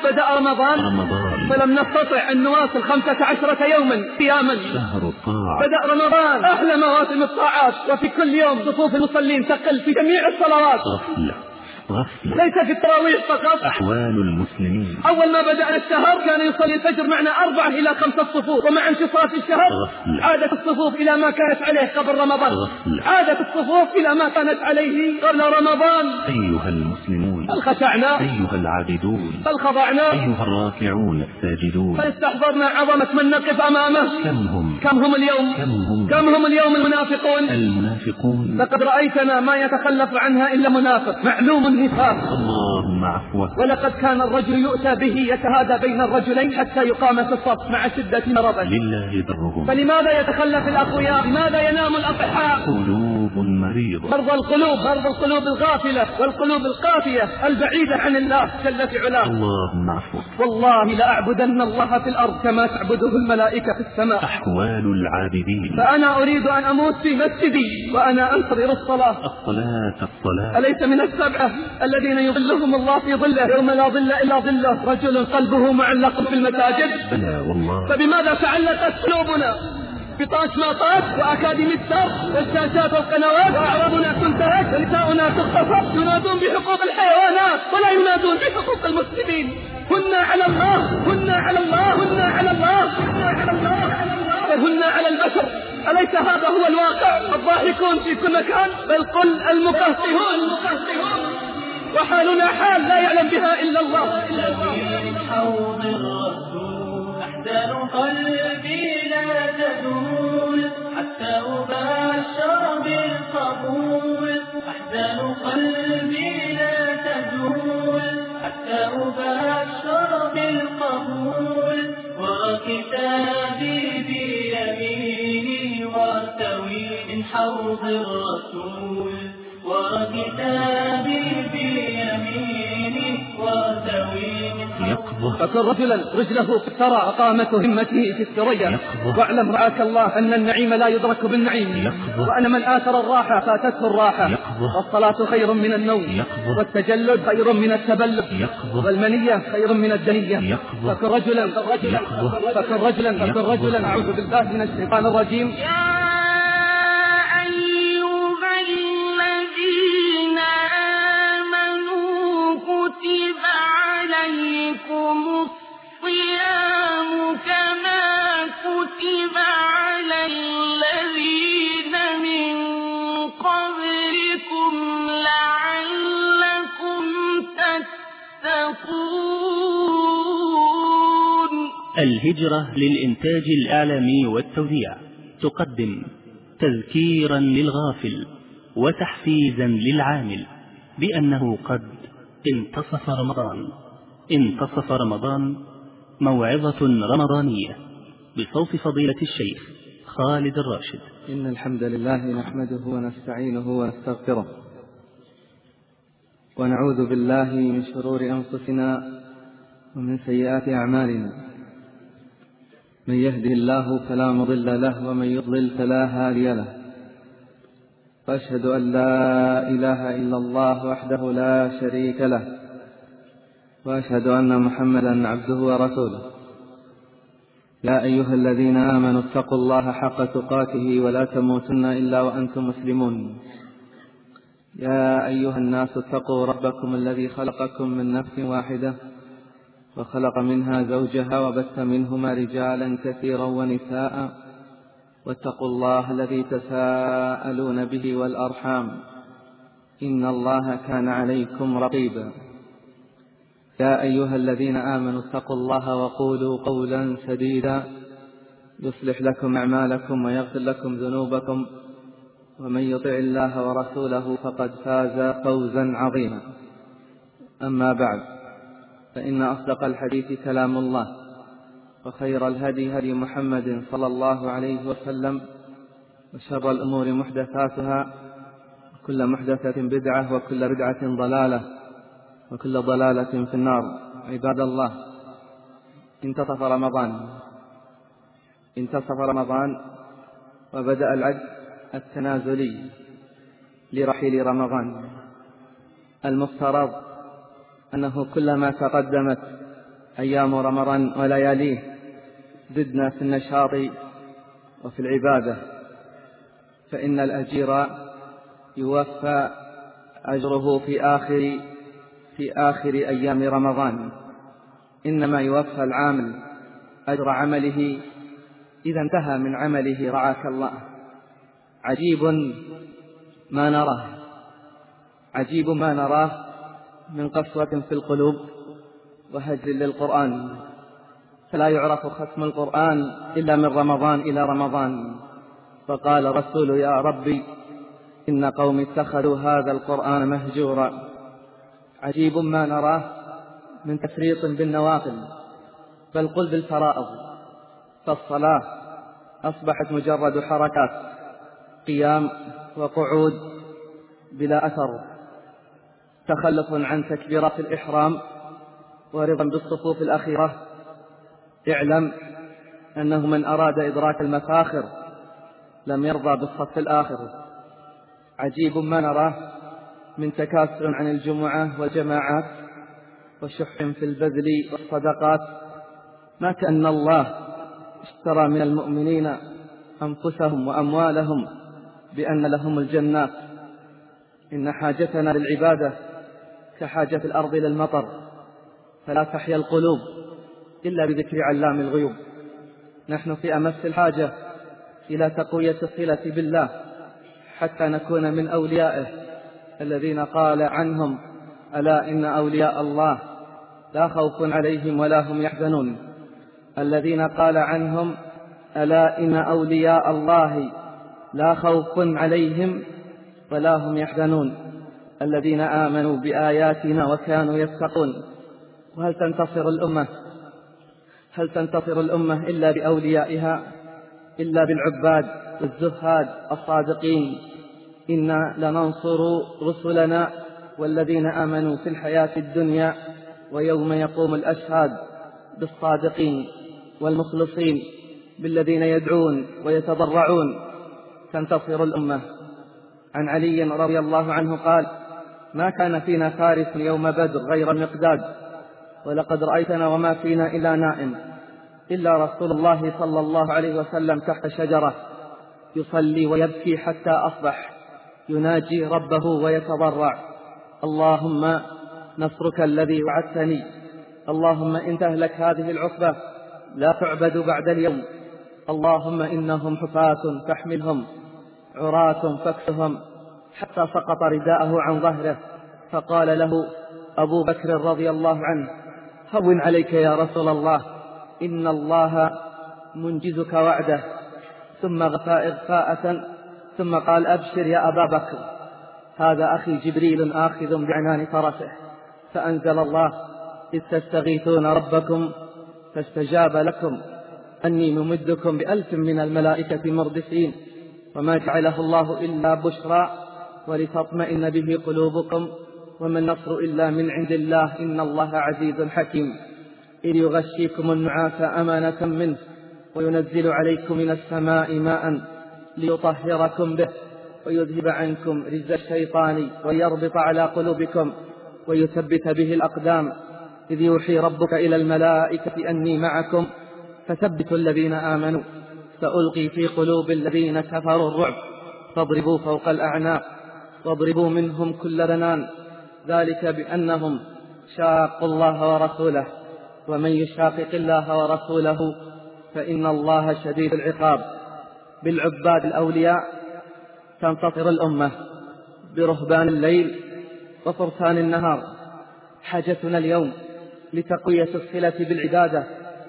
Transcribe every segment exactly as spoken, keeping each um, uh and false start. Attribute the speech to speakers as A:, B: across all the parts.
A: بدأ رمضان, رمضان فلم نستطع أن نواصل خمسة عشرة يوما قياما.
B: شهر الطاعة.
A: بدأ رمضان أحلى مواسم الطاعات، وفي كل يوم صفوف المصلين تقل في جميع الصلوات.
B: غفلة غفلة
A: ليس في التراويح فقط.
B: أحوال المسلمين.
A: أول ما بدأنا الشهر كان يصلي الفجر معنا أربعة إلى خمسة صفوف، ومع انتصاف الشهر
B: غفلة.
A: عادت الصفوف إلى ما كانت عليه قبل رمضان.
B: غفلة.
A: عادت الصفوف إلى ما كانت عليه قبل رمضان.
B: أيها المسلمون،
A: بل خشعنا،
B: أيها العابدون،
A: بل خضعنا،
B: أيها الراكعون الساجدون،
A: بل استحضرنا عظمة من نقف أمامه.
B: كم هم
A: كم هم اليوم
B: كم هم,
A: كم هم اليوم المنافقون
B: المنافقون.
A: لقد رأيتنا ما يتخلف عنها إلا منافق معلوم النفاق.
B: اللهم عفوه.
A: ولقد كان الرجل يؤتى به يتهادى بين الرجلين حتى يقام في الصف مع شدة مرضه.
B: لله برهم.
A: فلماذا يتخلف الأقوياء؟ لماذا ينام الأصحاء؟
B: قلوب مريضة.
A: مرضى القلوب، مرضى القلوب الغافلة والقلوب القافية البعيدة عن الله جل في علاه.
B: اللهم عفوه.
A: والله لأعبدن الله في الأرض كما تعبده الملائكة في السماء.
B: أحوال العابدين.
A: فأنا أريد أن أموت في مسجدي وأنا أنتظر الصلاة.
B: الصلاة الصلاة.
A: أليس من السبعة الذين يظلهم الله في ظله يوم لا ظل إلا ظله رجل قلبه معلق في المساجد؟
B: بلى والله.
A: فبماذا تعلقت قلوبنا؟ بطاش ما طاش وأكاديمي السر والشاشات والقنوات، وأعراضنا تنتهك ونساؤنا تغتصب. ينادون بحقوق الحيوانات ولا ينادون بحقوق المسلمين. هن على الله هن على الله هن على الله هن على الله هن على البشر. أليس هذا هو الواقع؟ الضاحكون في كل مكان، بل قل المقهقهون المقهقهون، وحالنا حال لا يعلم بها إلا الله.
C: حوض الرسول أحزان قلبي لا تزول حتى أبشر بالقبول. أحزان قلبي لا تزول حتى أبشر بالقبول. وكتابي بيميني وارتوي من حوض الرسول. وكتابي بيميني وارتوي من
B: يقظة.
A: فكن رجلا رجله في الثرى وقامت همته في الثريا. واعلم رعاك الله أن النعيم لا يدرك بالنعيم.
B: يقظة.
A: وأن من آثر الراحة فاتته الراحة.
B: يقظة.
A: والصلاة خير من النوم.
B: يقظة.
A: والتجلد خير من التبلد.
B: يقظة.
A: والمنية خير من الدنية.
B: يقظة.
A: فكن رجلا فكن رجلا فكن رجلا أعوذ بالله من الشيطان الرجيم.
D: الصيام كما كتب على الذين من قبلكم لعلكم تتقون.
E: الهجرة للإنتاج الإعلامي والتوزيع تقدم تذكيرا للغافل وتحفيزا للعامل بأنه قد انتصف رمضان. انتصف رمضان، موعظة رمضانية بصوت فضيلة الشيخ خالد الراشد.
A: إن الحمد لله نحمده ونستعينه ونستغفره، ونعوذ بالله من شرور أنفسنا ومن سيئات أعمالنا. من يهده الله فلا مضل له ومن يضلل فلا هادي له. وأشهد أن لا إله إلا الله وحده لا شريك له، وأشهد أن محمدا عبده ورسوله. يا أيها الذين آمنوا اتقوا الله حق تقاته ولا تموتن إلا وأنتم مسلمون. يا أيها الناس اتقوا ربكم الذي خلقكم من نفس واحدة وخلق منها زوجها وبث منهما رجالا كثيرا ونساء، واتقوا الله الذي تساءلون به والأرحام إن الله كان عليكم رقيبا. يا أيها الذين آمنوا اتقوا الله وقولوا قولا سديدا يصلح لكم أعمالكم ويغفر لكم ذنوبكم، ومن يطع الله ورسوله فقد فاز فوزا عظيما. أما بعد، فإن أصدق الحديث كلام الله، وخير الهدي هدي محمد صلى الله عليه وسلم، وشر الأمور محدثاتها، وكل محدثة بدعة، وكل بدعة ضلالة، وكل ضلالة في النار. عباد الله، انتصف رمضان انتصف رمضان وبدأ العد التنازلي لرحيل رمضان. المفترض أنه كلما تقدمت أيام رمضان ولياليه زدنا في النشاط وفي العبادة، فإن الأجير يوفى أجره في آخر في آخر أيام رمضان، إنما يوفى العامل أجر عمله إذا انتهى من عمله رعاك الله. عجيب ما نراه عجيب ما نراه من قسوة في القلوب وهجر للقرآن، فلا يعرف ختم القرآن إلا من رمضان إلى رمضان. فقال رسول يا ربي إن قوم اتخذوا هذا القرآن مهجورا. عجيب ما نراه من تفريط بالنوافل، بل قل بالفرائض، فالصلاة أصبحت مجرد حركات قيام وقعود بلا أثر، تخلف عن تكبيرات الإحرام ورضا بالصفوف الأخيرة. اعلم أنه من أراد إدراك المفاخر لم يرضى بالصف الآخر. عجيب ما نراه من تكاسل عن الجمعة والجماعات وشح في البذل والصدقات، ما كأن الله اشترى من المؤمنين أنفسهم وأموالهم بأن لهم الجنات. إن حاجتنا للعبادة كحاجة الأرض للمطر، فلا تحيا القلوب إلا بذكر علام الغيوب. نحن في أمس الحاجة إلى تقوية الصلة بالله حتى نكون من أوليائه الذين قال عنهم ألا إن أولياء الله لا خوف عليهم ولا هم يحزنون. الذين قال عنهم ألا إن أولياء الله لا خوف عليهم ولا هم يحزنون، الذين آمنوا بآياتنا وكانوا يتقون. وهل تنتصر الأمة هل تنتصر الأمة إلا بأوليائها، إلا بالعباد والزهاد الصادقين؟ إنا لننصر رسلنا والذين آمنوا في الحياة الدنيا ويوم يقوم الأشهاد بالصادقين والمخلصين، بالذين يدعون ويتضرعون. تنتصر الأمة. عن علي رضي الله عنه قال ما كان فينا فارس يوم بدر غير المقداد، ولقد رأيتنا وما فينا إلا نائم، إلا رسول الله صلى الله عليه وسلم تحت شجرة يصلي ويبكي حتى أصبح، يناجي ربه ويتضرع اللهم نصرك الذي وعدتني، اللهم إن تهلك هذه العصبة لا تعبد بعد اليوم، اللهم إنهم حفاة فاحملهم، عراة فاكسهم، حتى سقط رداءه عن ظهره. فقال له أبو بكر رضي الله عنه هون عليك يا رسول الله، إن الله منجزك وعده. ثم غفى إغفاءة ثم قال أبشر يا أبا بكر، هذا أخي جبريل آخذ بعنان فرسه. فأنزل الله إذ تستغيثون ربكم فاستجاب لكم أني ممدكم بألف من الملائكة مردفين، وما جعله الله إلا بشرى ولتطمئن به قلوبكم، وما النصر إلا من عند الله إن الله عزيز حكيم. إذ يغشيكم النعاس أمانة منه وينزل عليكم من السماء ماء ليطهركم به ويذهب عنكم رجز الشيطان ويربط على قلوبكم ويثبت به الأقدام. إذ يوحي ربك إلى الملائكة أني معكم فثبتوا الذين آمنوا سألقي في قلوب الذين كفروا الرعب فاضربوا فوق الأعناق واضربوا منهم كل بنان، ذلك بأنهم شاقوا الله ورسوله، ومن يشاقق الله ورسوله فإن الله شديد العقاب. بالعباد الأولياء تنتصر الأمة، برهبان الليل وفرسان النهار. حاجتنا اليوم لتقوية الصلة بالعبادة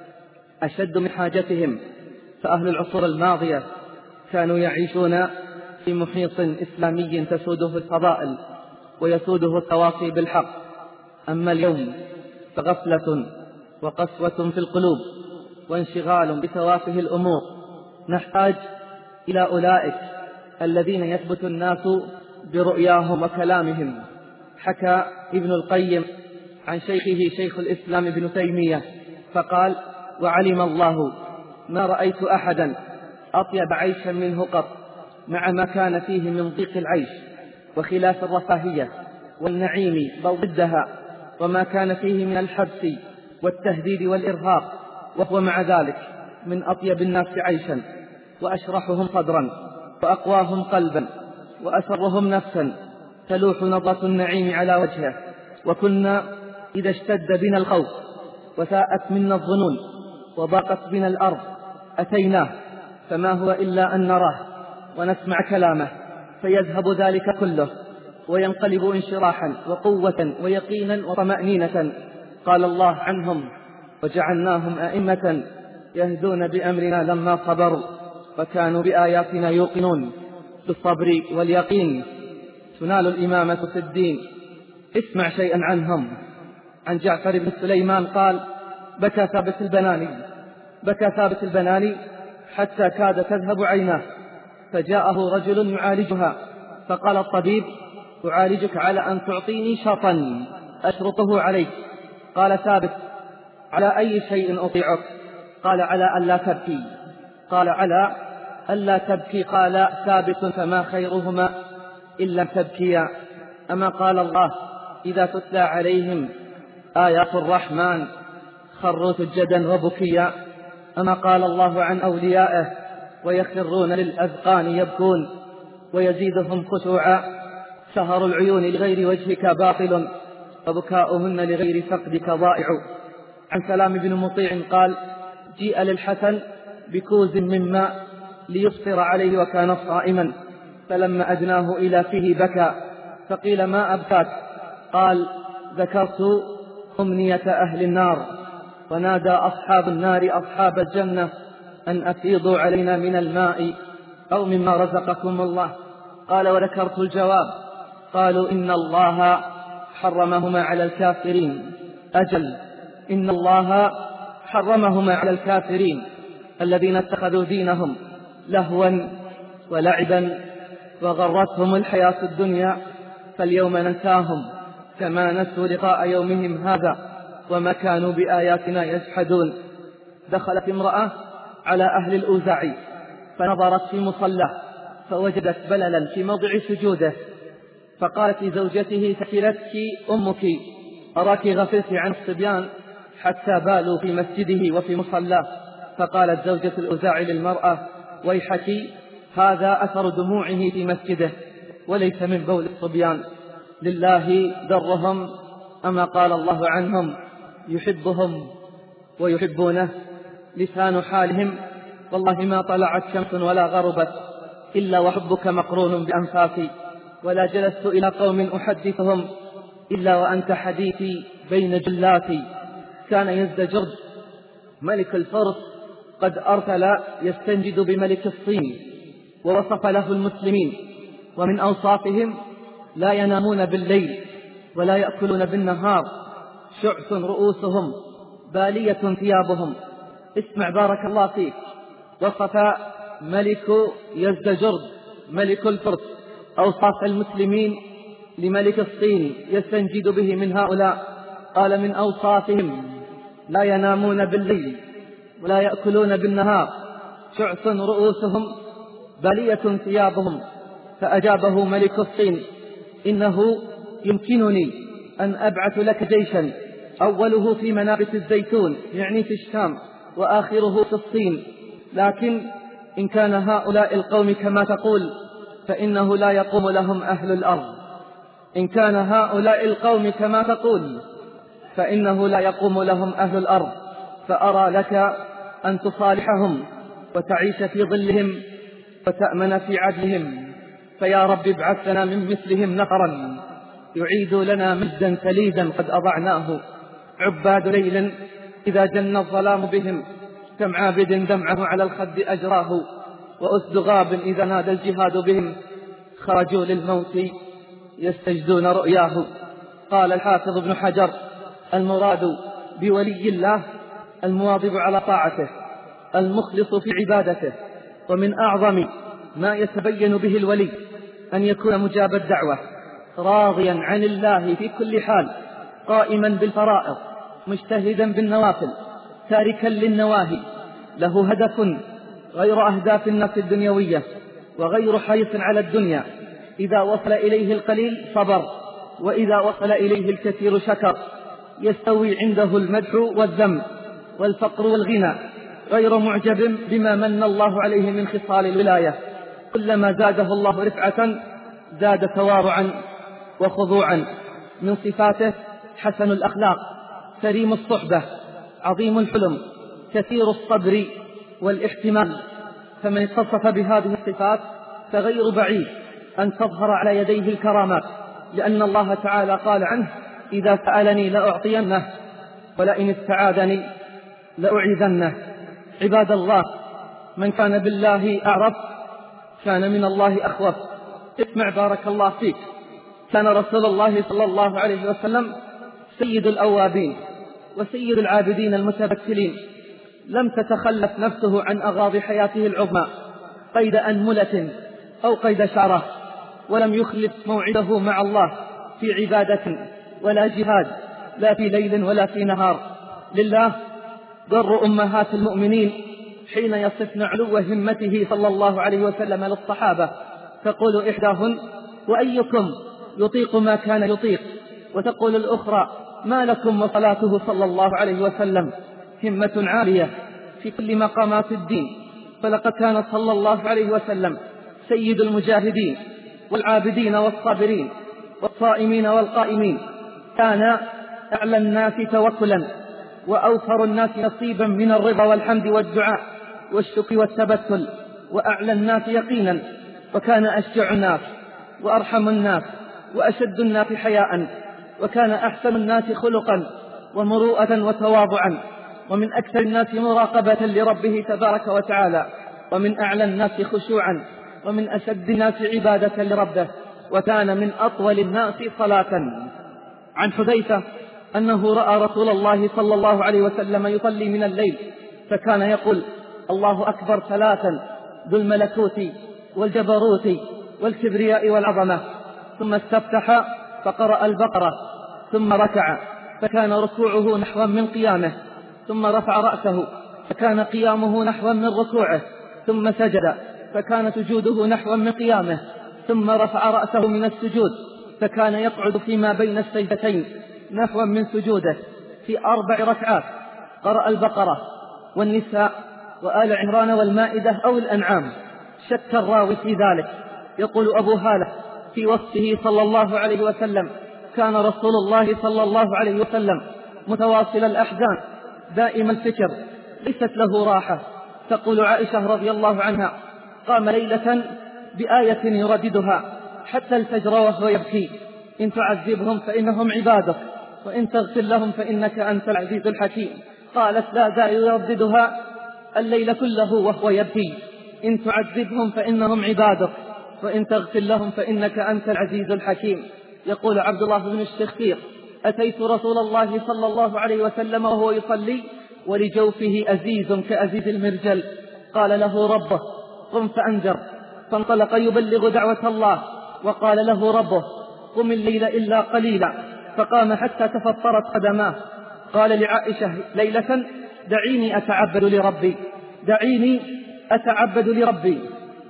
A: أشد من حاجتهم، فأهل العصور الماضية كانوا يعيشون في محيط إسلامي تسوده الفضائل ويسوده التواصي بالحق. أما اليوم فغفلة وقسوة في القلوب وانشغال بتوافه الأمور. نحتاج إلى أولئك الذين يثبت الناس برؤياهم وكلامهم. حكى ابن القيم عن شيخه شيخ الإسلام ابن تيمية فقال وعلم الله ما رأيت أحدا أطيب عيشا منه قط، مع ما كان فيه من ضيق العيش وخلاف الرفاهية والنعيم بل ضدها، وما كان فيه من الحبس والتهديد والإرهاق، وهو مع ذلك من أطيب الناس عيشا وأشرحهم صدرا وأقواهم قلبا وأسرهم نفسا، تلوح نظرة النعيم على وجهه. وكنا إذا اشتد بنا الخوف وساءت منا الظنون وضاقت بنا الأرض أتيناه، فما هو إلا أن نراه ونسمع كلامه فيذهب ذلك كله وينقلب انشراحا وقوة ويقينا وطمأنينة. قال الله عنهم: وجعلناهم أئمة يهدون بأمرنا لما صبروا وكانوا بآياتنا يوقنون. بالصبر واليقين تنال الإمامة في الدين. اسمع شيئا عنهم. عن جعفر بن سليمان قال: بكى ثابت البناني بكى ثابت البناني حتى كاد تذهب عيناه، فجاءه رجل يعالجها، فقال الطبيب: أعالجك على أن تعطيني شرطا أشرطه عليك. قال ثابت: على أي شيء أطيعك؟ قال: على أن لا تبكي. قال: على أن لا تبكي. قال ثابت: فما خيرهما إلا تبكيا؟ أما قال الله: إذا تتلى عليهم آيات الرحمن خروا سجدا وبكيا؟ أما قال الله عن أوليائه: ويخرون للأذقان يبكون ويزيدهم خشوعا؟ سهر العيون لغير وجهك باطل وبكاؤهن لغير فقدك ضائع. عن سلام بن مطيع قال: جيء للحسن بكوز من ماء ليفطر عليه وكان صائما، فلما أدناه إلى فيه بكى، فقيل: ما أبكاك؟ قال: ذكرت أمنية أهل النار، ونادى أصحاب النار أصحاب الجنة أن أفيضوا علينا من الماء أو مما رزقكم الله. قال: وذكرت الجواب. قالوا: إن الله حرمهما على الكافرين. أجل، إن الله حرمهما على الكافرين الذين اتخذوا دينهم لهوا ولعبا وغرتهم الحياة الدنيا، فاليوم ننساهم كما نسوا لقاء يومهم هذا وما كانوا بآياتنا يجحدون. دخلت امرأة على أهل الأوزاعي فنظرت في مصلاه فوجدت بللا في موضع سجوده، فقالت لزوجته: ثكلتك أمك، أراك غفلت عن الصبيان حتى بالوا في مسجده وفي مصلاه. فقالت زوجة الأوزاعي للمرأة: ويحك، هذا أثر دموعه في مسجده وليس من بول الصبيان، لله درهم. أما قال الله عنهم: يحبهم ويحبونه. لسان حالهم: والله ما طلعت شمس ولا غربت إلا وحبك مقرون بأنفاسي، ولا جلست إلى قوم أحدثهم إلا وأنت حديثي بين جلاتي. كان يزدجرد ملك الفرس قد أرسل يستنجد بملك الصين، ووصف له المسلمين، ومن أوصافهم: لا ينامون بالليل ولا يأكلون بالنهار، شعث رؤوسهم بالية ثيابهم. اسمع بارك الله فيك. وصف ملك يزدجرد ملك الفرس أوصاف المسلمين لملك الصين يستنجد به من هؤلاء. قال: من أوصافهم: لا ينامون بالليل ولا يأكلون بالنهار، شعث رؤوسهم بالية ثيابهم. فأجابه ملك الصين: إنه يمكنني أن أبعث لك جيشا أوله في منابت الزيتون، يعني في الشام، وآخره في الصين، لكن إن كان هؤلاء القوم كما تقول فإنه لا يقوم لهم أهل الأرض. إن كان هؤلاء القوم كما تقول فإنه لا يقوم لهم أهل الأرض، فأرى لك أن تصالحهم وتعيش في ظلهم وتأمن في عدلهم. فيا رب ابعث لنا من مثلهم نفرا يعيد لنا مجدا تليدا قد أضعناه. عباد ليل إذا جن الظلام بهم، كم عابد دمعه على الخد أجراه، وأسد غاب إذا نادى الجهاد بهم، خرجوا للموت يستجدون رؤياه. قال الحافظ ابن حجر: المراد بولي الله المواظب على طاعته المخلص في عبادته. ومن أعظم ما يتبين به الولي أن يكون مجاب الدعوة، راضيا عن الله في كل حال، قائما بالفرائض، مجتهدا بالنوافل، تاركا للنواهي، له هدف غير أهداف النفس الدنيوية، وغير حريص على الدنيا. إذا وصل إليه القليل صبر، وإذا وصل إليه الكثير شكر. يستوي عنده المدح والذم والفقر والغنى، غير معجب بما من الله عليه من خصال الولاية. كلما زاده الله رفعة زاد تواضعا وخضوعا. من صفاته حسن الأخلاق، كريم الصحبة، عظيم الحلم، كثير الصبر والاحتمال. فمن اتصف بهذه الصفات فغير بعيد أن تظهر على يديه الكرامات، لأن الله تعالى قال عنه: إذا سألني لأعطينه ولئن استعاذني لأعيذنه. عباد الله، من كان بالله أعرف كان من الله أخوف. اسمع بارك الله فيك، كان رسول الله صلى الله عليه وسلم سيد الأوابين وسيد العابدين المتبتلين، لم تتخلف نفسه عن أغراض حياته العظمى قيد أنملة أو قيد شعرة، ولم يخلف موعده مع الله في عبادة ولا جهاد، لا في ليل ولا في نهار. لله ضر أمهات المؤمنين حين يصفن علو همته صلى الله عليه وسلم للصحابة، تقول إحداهن: وأيكم يطيق ما كان يطيق؟ وتقول الأخرى: ما لكم وصلاته صلى الله عليه وسلم همة عالية في كل مقامات الدين. فلقد كان صلى الله عليه وسلم سيد المجاهدين والعابدين والصابرين والصائمين والقائمين، كان أعلى الناس توكلا وأوفر الناس نصيبا من الرضا والحمد والدعاء والشكر والتبتل، وأعلى الناس يقينا، وكان أشجع الناس وأرحم الناس وأشد الناس حياء، وكان أحسن الناس خلقا ومروءة وتواضعا، ومن أكثر الناس مراقبة لربه تبارك وتعالى، ومن أعلى الناس خشوعا، ومن أشد الناس عبادة لربه، وكان من أطول الناس صلاة. عن حذيفة أنه رأى رسول الله صلى الله عليه وسلم يصلي من الليل، فكان يقول: الله أكبر ثلاثا، ذو الملكوت والجبروت والكبرياء والعظمة. ثم استفتح فقرأ البقرة، ثم ركع فكان ركوعه نحوا من قيامه، ثم رفع رأسه فكان قيامه نحوا من ركوعه، ثم سجد فكان سجوده نحوا من قيامه، ثم رفع رأسه من السجود فكان يقعد فيما بين السجدتين نحوا من سجوده. في أربع ركعات قرأ البقرة والنساء وآل عمران والمائدة أو الأنعام. شك الراوي في ذلك. يقول أبو هالة في وصفه صلى الله عليه وسلم: كان رسول الله صلى الله عليه وسلم متواصل الأحزان دائم الفكر، ليست له راحة. تقول عائشة رضي الله عنها: قام ليلة بآية يرددها حتى الفجر وهو يبكي: إن تعذبهم فإنهم عبادك، وإن تغفر لهم فإنك أنت العزيز الحكيم. قالت: لا زال يرددها الليل كله وهو يبكي: إن تعذبهم فإنهم عبادك، وإن تغفر لهم فإنك أنت العزيز الحكيم. يقول عبد الله بن الشخير: أتيت رسول الله صلى الله عليه وسلم وهو يصلي ولجوفه أزيز كأزيز المرجل، قال له ربه: قم فأنذر، فانطلق يبلغ دعوة الله، وقال له ربه: قم الليل إلا قليلا، فقام حتى تفطرت قدماه. قال لعائشة ليلة: دعيني أتعبد لربي، دعيني أتعبد لربي.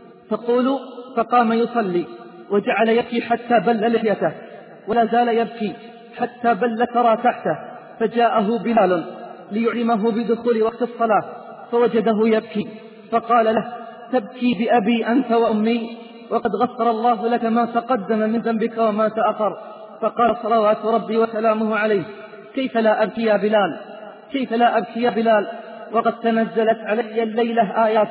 A: تقول: فقام يصلي وجعل يبكي حتى بل لحيته، ولا زال يبكي حتى بل ترى تحته، فجاءه بلال ليعلمه بدخول وقت الصلاة، فوجده يبكي، فقال له: تبكي بأبي أنت وأمي، وقد غفر الله لك ما تقدم من ذنبك وما تأخر. فقال صلوات ربي وسلامه عليه: كيف لا أبكي يا بلال، كيف لا أبكي يا بلال، وقد تنزلت علي الليلة آيات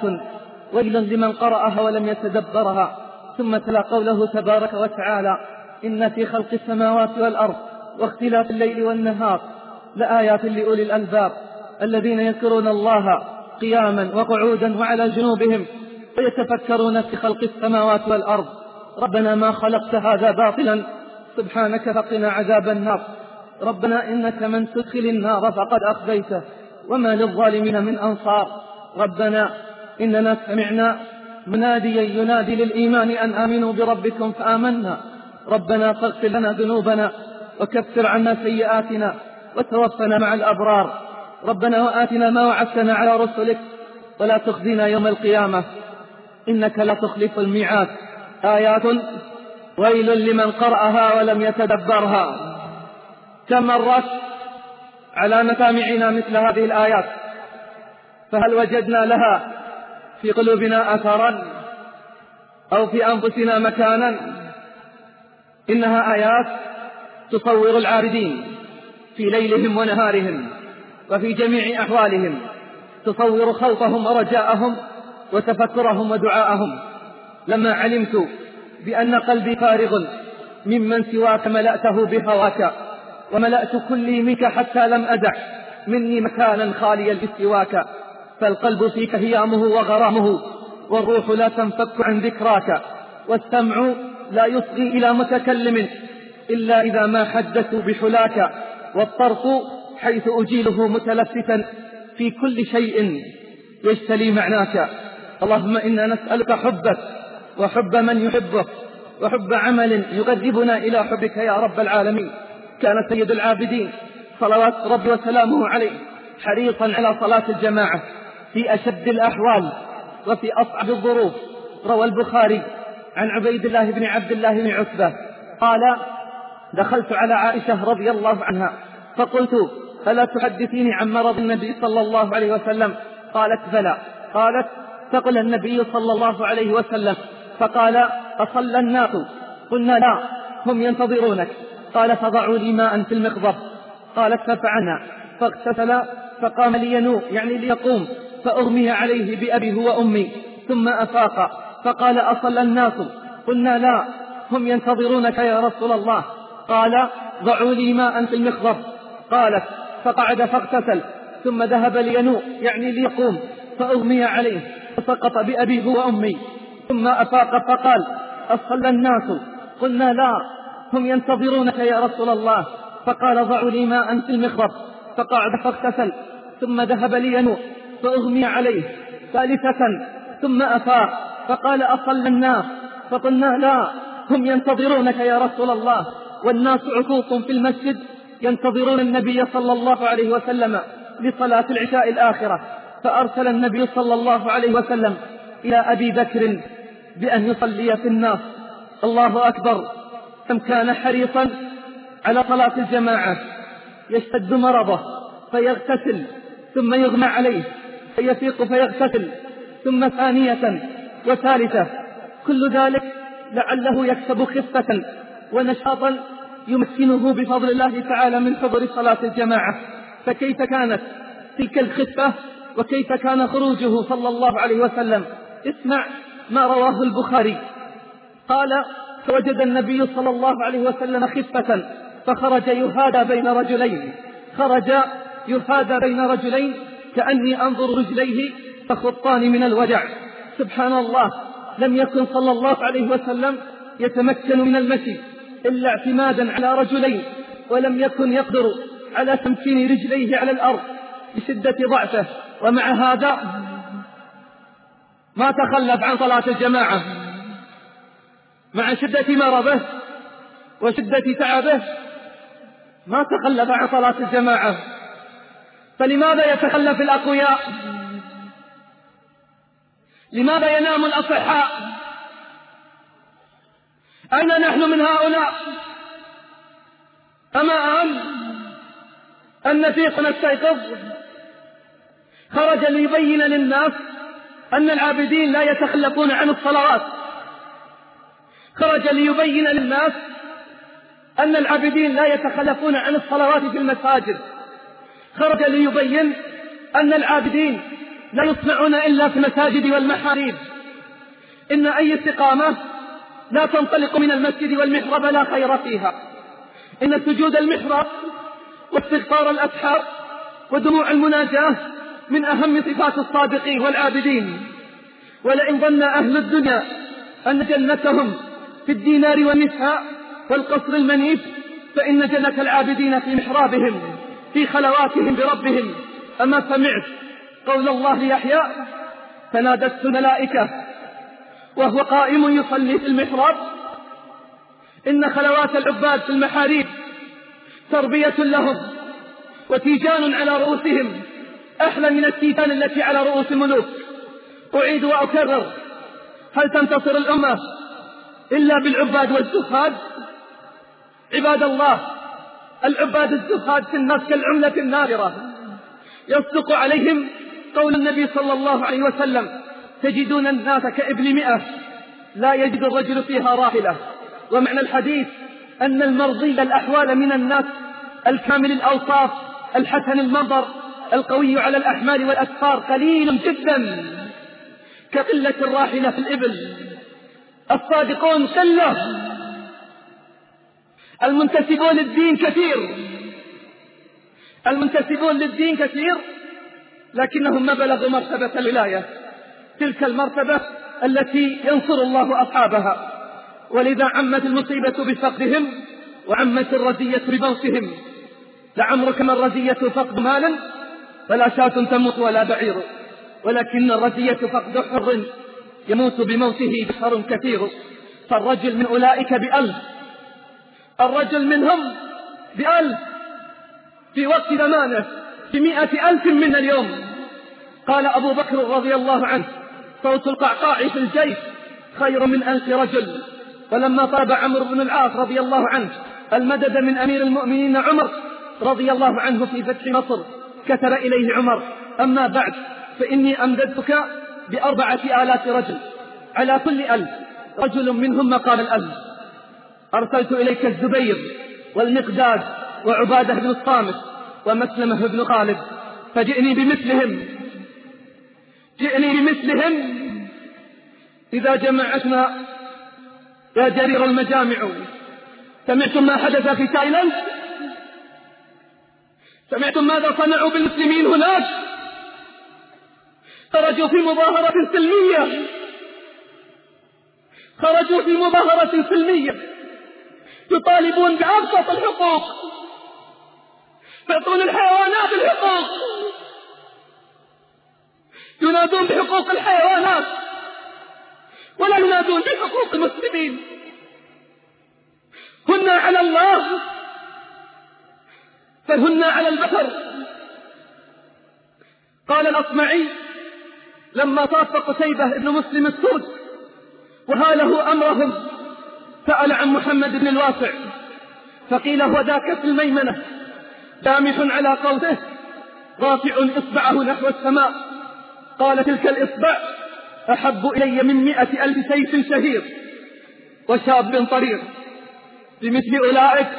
A: ويل لمن قرأها ولم يتدبرها. ثم تلا قوله تبارك وتعالى: إن في خلق السماوات والأرض واختلاف الليل والنهار لآيات لأولي الألباب الذين يذكرون الله قياما وقعودا وعلى جنوبهم ويتفكرون في خلق السماوات والأرض ربنا ما خلقت هذا باطلا سبحانك فقنا عذاب النار. ربنا إنك من تدخل النار فقد أخزيته وما للظالمين من أنصار. ربنا إننا سمعنا مناديا ينادي للإيمان أن آمنوا بربكم فآمنا. ربنا فاغفر لنا ذنوبنا وكفر عنا سيئاتنا وتوفنا مع الأبرار. ربنا وآتنا ما وعدتنا على رسلك ولا تخزنا يوم القيامة إنك لا تخلف الميعاد. آيات ويل لمن قرأها ولم يتدبرها. كم مرت على مسامعنا مثل هذه الآيات، فهل وجدنا لها في قلوبنا أثرا أو في أنفسنا مكانا؟ إنها آيات تصور العابدين في ليلهم ونهارهم وفي جميع أحوالهم، تصور خوفهم ورجاءهم وتفكرهم ودعاءهم. لما علمت بأن قلبي فارغ ممن سواك ملأته بهواك، وملأت كلي منك حتى لم أدع مني مكانا خاليا بسواك، فالقلب فيك هيامه وغرامه، والروح لا تنفك عن ذكراك، والسمع لا يصغي إلى متكلم إلا إذا ما حدثوا بحلاك، والطرف حيث أجيله متلفتا في كل شيء يجتلي معناك. اللهم إنا نسألك حبك وحب من يحبك وحب عمل يقربنا إلى حبك يا رب العالمين. كان سيد العابدين صلوات ربي وسلامه عليه حريصا على صلاة الجماعة في أشد الأحوال وفي أصعب الظروف. روى البخاري عن عبيد الله بن عبد الله بن عتبة قال: دخلت على عائشة رضي الله عنها فقلت: فلا تحدثيني عن مرض النبي صلى الله عليه وسلم؟ قالت: بلى. قالت: فقل النبي صلى الله عليه وسلم فقال: أصلى الناس؟ قلنا: لا، هم ينتظرونك. قال: فضعوا لي ماء في المخضب. قالت: ففعلنا، فاغتسل فقام لينوء يعني ليقوم، فأغمي عليه بأبي وأمي، ثم أفاق فقال: أصلى الناس؟ قلنا: لا، هم ينتظرونك يا رسول الله. قال: ضعوا لي ماء في المخضب. قالت: فقعد فاغتسل ثم ذهب لينوء يعني ليقوم، فأغمي عليه فسقط بأبيه وأمي، ثم أفاق فقال: أصلى الناس؟ قلنا: لا، هم ينتظرونك يا رسول الله. فقال: ضعوا لي ماء في المخضب. فقعد فاغتسل ثم ذهب لينوء فأغمي عليه ثالثة ثم أفاق فقال: أصلى الناس؟ فقلنا: لا، هم ينتظرونك يا رسول الله. والناس عكوف في المسجد ينتظرون النبي صلى الله عليه وسلم لصلاة العشاء الآخرة. فأرسل النبي صلى الله عليه وسلم إلى أبي بكر بأن يصلي في الناس. الله أكبر، كم كان حريصا على صلاة الجماعة. يشتد مرضه فيغتسل ثم يغمى عليه، فيفيق فيغتسل ثم ثانية وثالثة، كل ذلك لعله يكسب خفة ونشاطا يمكنه بفضل الله تعالى من حضور صلاة الجماعة. فكيف كانت تلك الخفة وكيف كان خروجه صلى الله عليه وسلم؟ اسمع ما رواه البخاري قال: فوجد النبي صلى الله عليه وسلم خفة فخرج يهادى بين رجلين خرج يهادى بين رجلين كأني أنظر رجليه تخطان من الوجع. سبحان الله، لم يكن صلى الله عليه وسلم يتمكن من المشي إلا اعتمادا على رجلين، ولم يكن يقدر على تمكين رجليه على الأرض بشدة ضعفه، ومع هذا ما تخلف عن صلاة الجماعة مع شدة مرضه وشدة تعبه، ما تخلف عن صلاة الجماعة. فلماذا يتخلف الأقوياء؟ لماذا ينام الأصحاء؟ أين نحن من هؤلاء؟ أما أن أن نفيق نستيقظ. خرج ليبين للناس أن العابدين لا يتخلفون عن الصلوات، خرج ليبين للناس أن العابدين لا يتخلفون عن الصلوات في المساجد، خرج ليبين أن العابدين لا يصنعون إلا في المساجد والمحاريب. إن أي استقامة لا تنطلق من المسجد والمحراب لا خير فيها. إن سجود المحراب واستغفار الأسحار ودموع المناجاة من أهم صفات الصادقين والعابدين. ولئن ظن أهل الدنيا أن جنتهم في الدينار والنساء والقصر المنيف، فإن جنة العابدين في محرابهم في خلواتهم بربهم. أما سمعت قول الله ليحيى: فنادته الملائكة وهو قائم يصلي في المحراب. إن خلوات العباد في المحاريب تربية لهم وتيجان على رؤوسهم أحلى من التيجان التي على رؤوس الملوك. أعيد وأكرر: هل تنتصر الأمة إلا بالعباد والزهاد؟ عباد الله، العباد الزهاد في الناس كالعملة النادرة. يصدق عليهم قول النبي صلى الله عليه وسلم: تجدون الناس كإبل مئة لا يجد الرجل فيها راحلة. ومعنى الحديث أن المرضي الأحوال من الناس الكامل الأوصاف الحسن المنظر القوي على الأحمال والأسفار قليل جدا كقلة الراحلة في الإبل. الصادقون قلة، المنتسبون للدين كثير، المنتسبون للدين كثير لكنهم ما بلغوا مرتبة الولاية، تلك المرتبة التي ينصر الله أصحابها. ولذا عمت المصيبة بفقدهم وعمت الرزية بموتهم. لعمرك ما الرزية فقد مال فلا شاة تموت ولا بعير، ولكن الرزية فقد حر يموت بموته بشر كثير. فالرجل من أولئك بألف، الرجل منهم بألف في وقت زمانه بمئة ألف من اليوم. قال أبو بكر رضي الله عنه: صوت القعقاع في الجيش خير من ألف رجل. ولما طلب عمرو بن العاص رضي الله عنه المدد من أمير المؤمنين عمر رضي الله عنه في فتح مصر كتب إليه عمر: أما بعد فإني أمددتك بأربعة آلاف رجل، على كل ألف رجل منهم مقام الألف. أرسلت إليك الزبير والمقداد وعبادة بن الصامت ومسلمة بن خالد، فجئني بمثلهم، جئني بمثلهم. إذا جمعتنا يا جرير المجامع، سمعتم ما حدث في تايلاند؟ سمعتم ماذا صنعوا بالمسلمين هناك؟ خرجوا في مظاهرة سلمية، خرجوا في مظاهرة سلمية يطالبون بأبسط الحقوق، يعطون الحيوانات الحقوق، ينادون بحقوق الحيوانات ولا ينادون بحقوق المسلمين. هن على الله فهن على البشر. قال الأصمعي لما طاف قتيبة ابن مسلم السود وهاله أمرهم سأل عن محمد بن الواسع، فقيل: هو ذاك في الميمنة دامح على قوسه رافع إصبعه نحو السماء. قال: تلك الإصبع أحب إلي من مئة ألف سيف شهير وشاب طرير. بمثل أولئك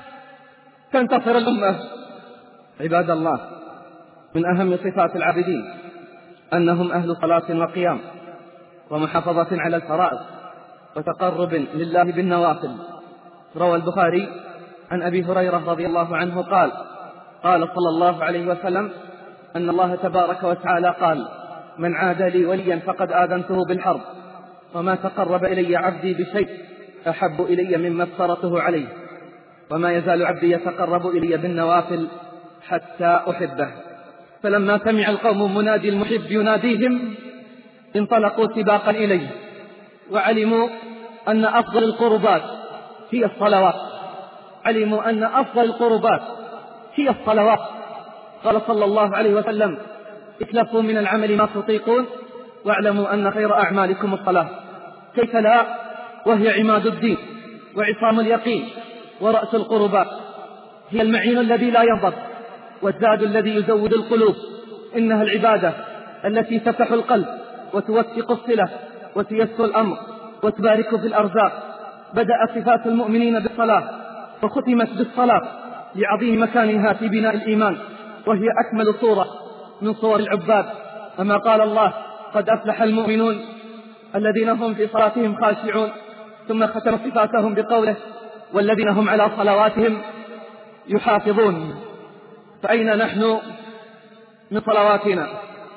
A: تنتصر الأمة. عباد الله، من أهم صفات العابدين أنهم أهل صلاة وقيام ومحافظة على الفرائض وتقرب لله بالنوافل. روى البخاري عن أبي هريرة رضي الله عنه قال: قال صلى الله عليه وسلم أن الله تبارك وتعالى قال: من عاد لي وليا فقد آذنته بالحرب، وما تقرب إلي عبدي بشيء أحب إلي مما افترضته عليه، وما يزال عبدي يتقرب إلي بالنوافل حتى أحبه. فلما سمع القوم منادي المحب يناديهم انطلقوا سباقا إليه، وعلموا أن أفضل القربات هي الصلوات، علموا أن أفضل القربات هي الصلوات. قال صلى الله عليه وسلم: اكلفوا من العمل ما تطيقون واعلموا أن خير أعمالكم الصلاة. كيف لا، وهي عماد الدين وعصام اليقين ورأس القربات، هي المعين الذي لا ينضب والزاد الذي يزود القلوب. إنها العبادة التي تفتح القلب وتوثق الصلة وتيسر الأمر وتبارك في الأرزاق. بدأت صفات المؤمنين بالصلاة وختمت بالصلاة لعظيم مكانها في بناء الإيمان، وهي أكمل صورة من صور العباد. أما قال الله: قد أفلح المؤمنون الذين هم في صلاتهم خاشعون. ثم ختم صفاتهم بقوله: والذين هم على صلواتهم يحافظون. فأين نحن من صلواتنا؟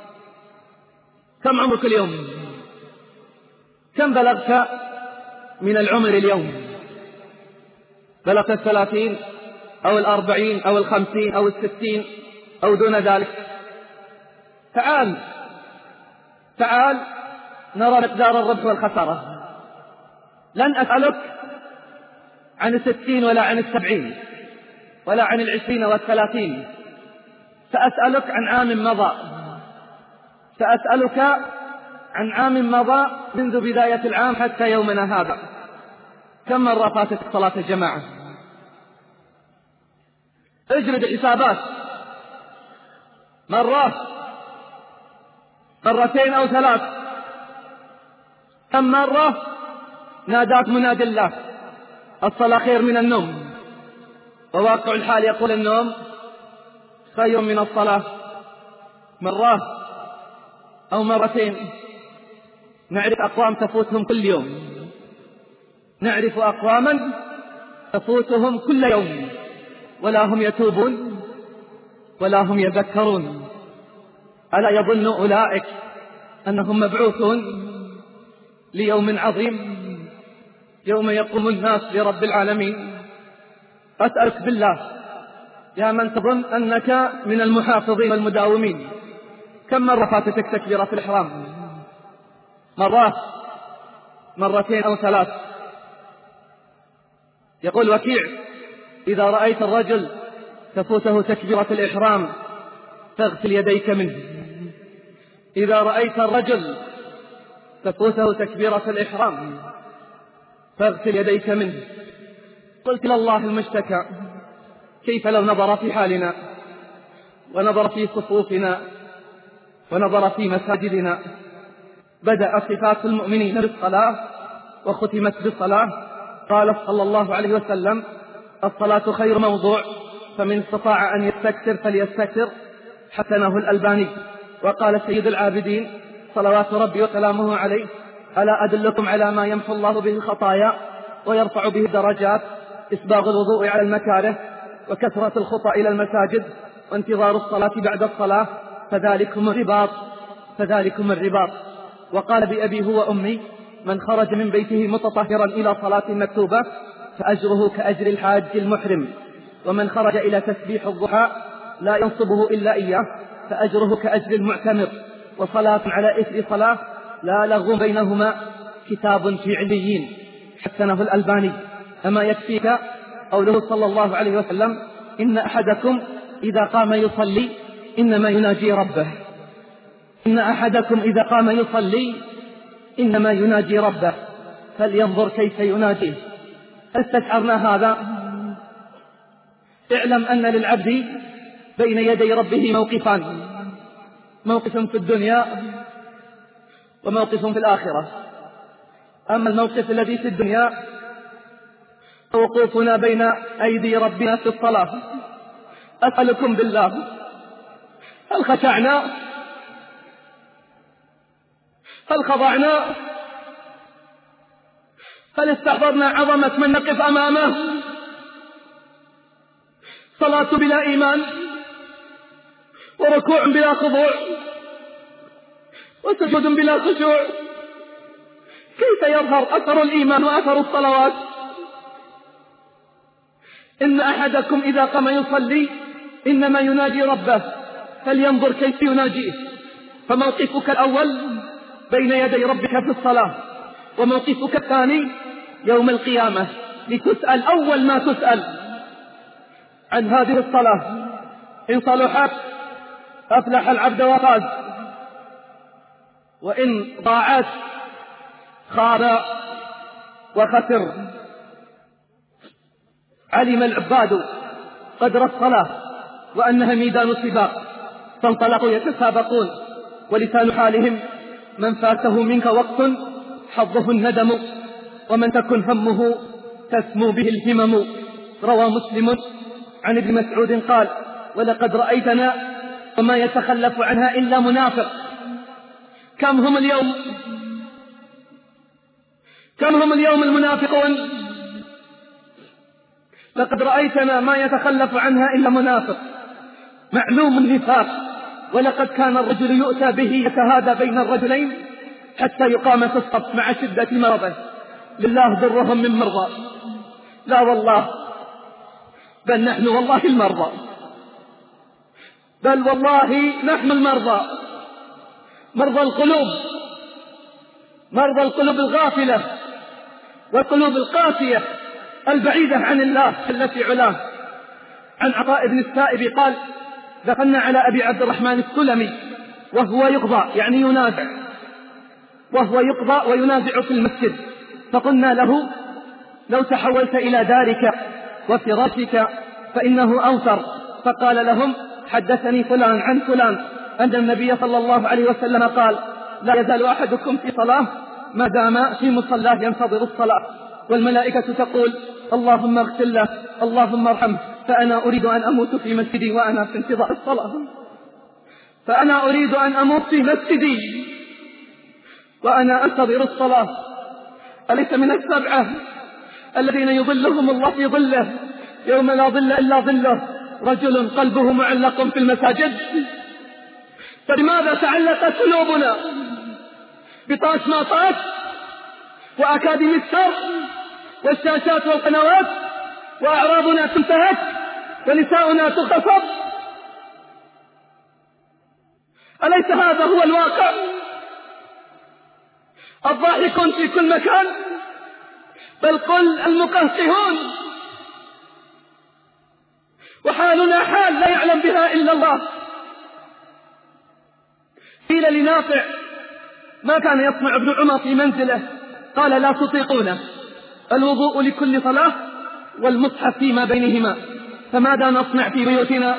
A: كم عمرك اليوم؟ كم بلغت من العمر اليوم؟ بلغت الثلاثين أو الأربعين أو الخمسين أو الستين أو دون ذلك؟ تعال تعال نرى مقدار الربح والخسارة. لن أسألك عن الستين ولا عن السبعين ولا عن العشرين والثلاثين، سأسألك عن عام مضى، سأسألك عن عام مضى منذ بداية العام حتى يومنا هذا. كم مرة فاتت صلاة الجماعة؟ اجرد الحسابات، مرة مرتين أو ثلاث، كم مرة ناداك منادي الله الصلاة خير من النوم، وواقع الحال يقول النوم خير من الصلاة. مرة أو مرتين. نعرف أقوام تفوتهم كل يوم، نعرف أقواما تفوتهم كل يوم ولا هم يتوبون ولا هم يذكرون. ألا يظن أولئك أنهم مبعوثون ليوم عظيم يوم يقوم الناس لرب العالمين؟ أسألك بالله يا من تظن أنك من المحافظين والمداومين، كم مرة فاتتك تكبيرة الإحرام؟ مرات، مرتين أو ثلاث. يقول وكيع إذا رأيت الرجل تفوته تكبيرة الإحرام فاغسل يديك منه. إذا رأيت الرجل تفوته تكبيرة الإحرام فاغسل يديك منه. قلت لله المشتكى، كيف لو نظر في حالنا ونظر في صفوفنا ونظر في مساجدنا؟ بدأ صفات المؤمنين بالصلاة وختمت بالصلاة. قال صلى الله عليه وسلم الصلاة خير موضوع، فمن استطاع أن يستكثر فليستكثر، حسنه الألباني. وقال سيد العابدين صلوات ربي وسلامه عليه ألا أدلكم على ما يمحو الله به الخطايا ويرفع به الدرجات؟ إسباغ الوضوء على المكاره، وكثرة الخطى إلى المساجد، وانتظار الصلاة بعد الصلاة، فذلكم الرباط فذلكم الرباط. وقال بأبي هو أمي من خرج من بيته متطهرا إلى صلاة مكتوبة فأجره كأجر الحاج المحرم، ومن خرج إلى تسبيح الضحى لا ينصبه إلا إياه فأجره كأجر المعتمر، وصلاة على إثر صلاة لا لغو بينهما كتاب في عليين، حسنه الألباني. أما يكفيك قوله صلى الله عليه وسلم إن أحدكم إذا قام يصلي إنما يناجي ربه، إن أحدكم إذا قام يصلي إنما يناجي ربه فلينظر كيف يناجيه. استشعرنا هذا؟ اعلم أن للعبد بين يدي ربه موقفان، موقف في الدنيا وموقف في الآخرة. أما الموقف الذي في الدنيا وقوفنا بين أيدي ربنا في الصلاة. أسألكم بالله هل خشعنا؟ هل خضعنا؟ هل استحضرنا عظمة من نقف أمامه؟ صلاة بلا إيمان، وركوع بلا خضوع، وسجود بلا خشوع، كيف يظهر أثر الإيمان وأثر الصلوات؟ إن أحدكم إذا قام يصلي إنما يناجي ربه فلينظر كيف يناجيه. فموقفك الأول بين يدي ربك في الصلاة، وموقفك الثاني يوم القيامة لتسأل أول ما تسأل عن هذه الصلاة. إن صلحت أفلح العبد وفاز، وإن ضاعت خاب وخسر. علم العباد قدر الصلاة وأنها ميدان سباق، فانطلقوا يتسابقون، ولسان حالهم من فاته منك وقت حظه الندم، ومن تكن همه تسمو به الهمم. روى مسلم عن ابن مسعود قال ولقد رأيتنا وما يتخلف عنها إلا منافق. كم هم اليوم كم هم اليوم المنافقون؟ لقد رأيتنا ما يتخلف عنها إلا منافق معلوم النفاق. ولقد كان الرجل يؤتى به يتهادى بين الرجلين حتى يقام في الصف مع شدة مرضه. لله ضرهم من مرضى. لا والله، بل نحن والله المرضى، بل والله نحن المرضى، مرضى القلوب، مرضى القلوب الغافلة والقلوب القاسية البعيدة عن الله جل في علاه. عن عطاء بن السائب قال دخلنا على أبي عبد الرحمن السلمي وهو يقضى، يعني ينازع، وهو يقضى وينازع في المسجد، فقلنا له لو تحولت إلى دارك وفراشك فإنه أوثر فقال لهم: حدثني فلان عن فلان أن النبي صلى الله عليه وسلم قال: لا يزال أحدكم في صلاة ما دام في مصلاه ينتظر الصلاة، والملائكة تقول: اللهم اغفر له، اللهم ارحمه، فأنا أريد أن أموت في مسجدي وأنا في انتظار الصلاة، فأنا أريد أن أموت في مسجدي وأنا أنتظر الصلاة. أليس من السبعة الذين يظلهم الله في ظله يوم لا ظل إلا ظله رجل قلبه معلق في المساجد؟ فلماذا تعلقت قلوبنا بطاش ما طاش وأكاديمي الشر والشاشات والقنوات، وأعراضنا تنتهك ونساؤنا تغتصب؟ أليس هذا هو الواقع؟ الضاحكون في كل مكان، بل قل المقهقهون، وحالنا حال لا يعلم بها إلا الله. قيل لنافع ما كان يصنع ابن عمر في منزله؟ قال: لا تطيقونه، الوضوء لكل صلاة والمصحف فيما بينهما، فماذا نصنع في بيوتنا؟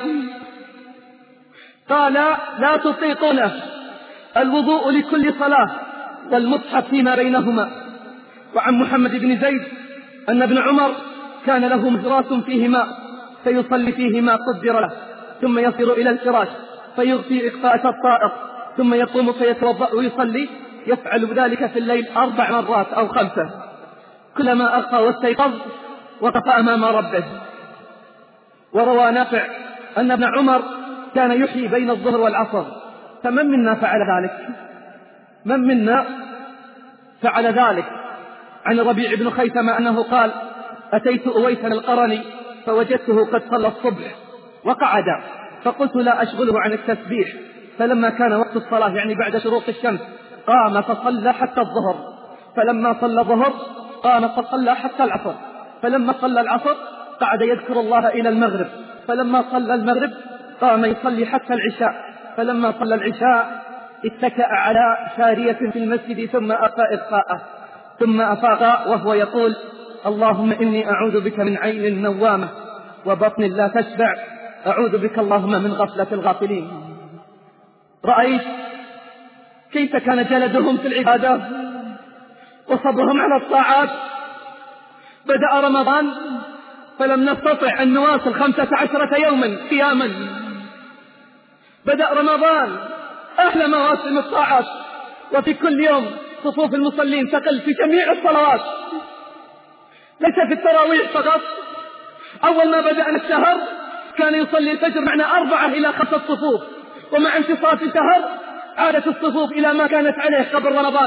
A: قال: لا تطيقونه، الوضوء لكل صلاة والمصحف فيما بينهما. وعن محمد بن زيد أن ابن عمر كان له مهراس فيه ماء فيصلي فيه ما قدر له، ثم يصير إلى الفراش فيغفي إخفاءة الطائر، ثم يقوم فيتوضأ ويصلي، يفعل ذلك في الليل أربع مرات أو خمسة، كلما أغفى واستيقظ وقف أمام ربه. وروى نافع أن ابن عمر كان يحيي بين الظهر والعصر، فمن منا فعل ذلك؟ من منا فعل ذلك؟ عن ربيع بن خيثمة أنه قال: أتيت أويسا القرني فوجدته قد صلى الصبح وقعد، فقلت لا أشغله عن التسبيح، فلما كان وقت الصلاة يعني بعد شروق الشمس قام فصلى حتى الظهر، فلما صلى الظهر قام فصلى حتى العصر، فلما صلى العصر قعد يذكر الله إلى المغرب، فلما صلى المغرب قام يصلي حتى العشاء، فلما صلى العشاء اتكأ على شارية في المسجد ثم أفاء إخفاءه، ثم أفاق وهو يقول: اللهم إني أعوذ بك من عين نوامة وبطن لا تشبع، أعوذ بك اللهم من غفلة الغافلين. رأيت كيف كان جلدهم في العبادة وصبرهم على الطاعات. بدأ رمضان فلم نستطع أن نواصل خمسة عشرة يوما قياما. بدأ رمضان أحلى مواسم الطاعات، وفي كل يوم صفوف المصلين تقل في جميع الصلوات، ليس في التراويح فقط. أول ما بدأنا الشهر كان يصلي الفجر معنا أربعة إلى خمسة صفوف، ومع انتصاف الشهر عادت الصفوف إلى ما كانت عليه قبل رمضان،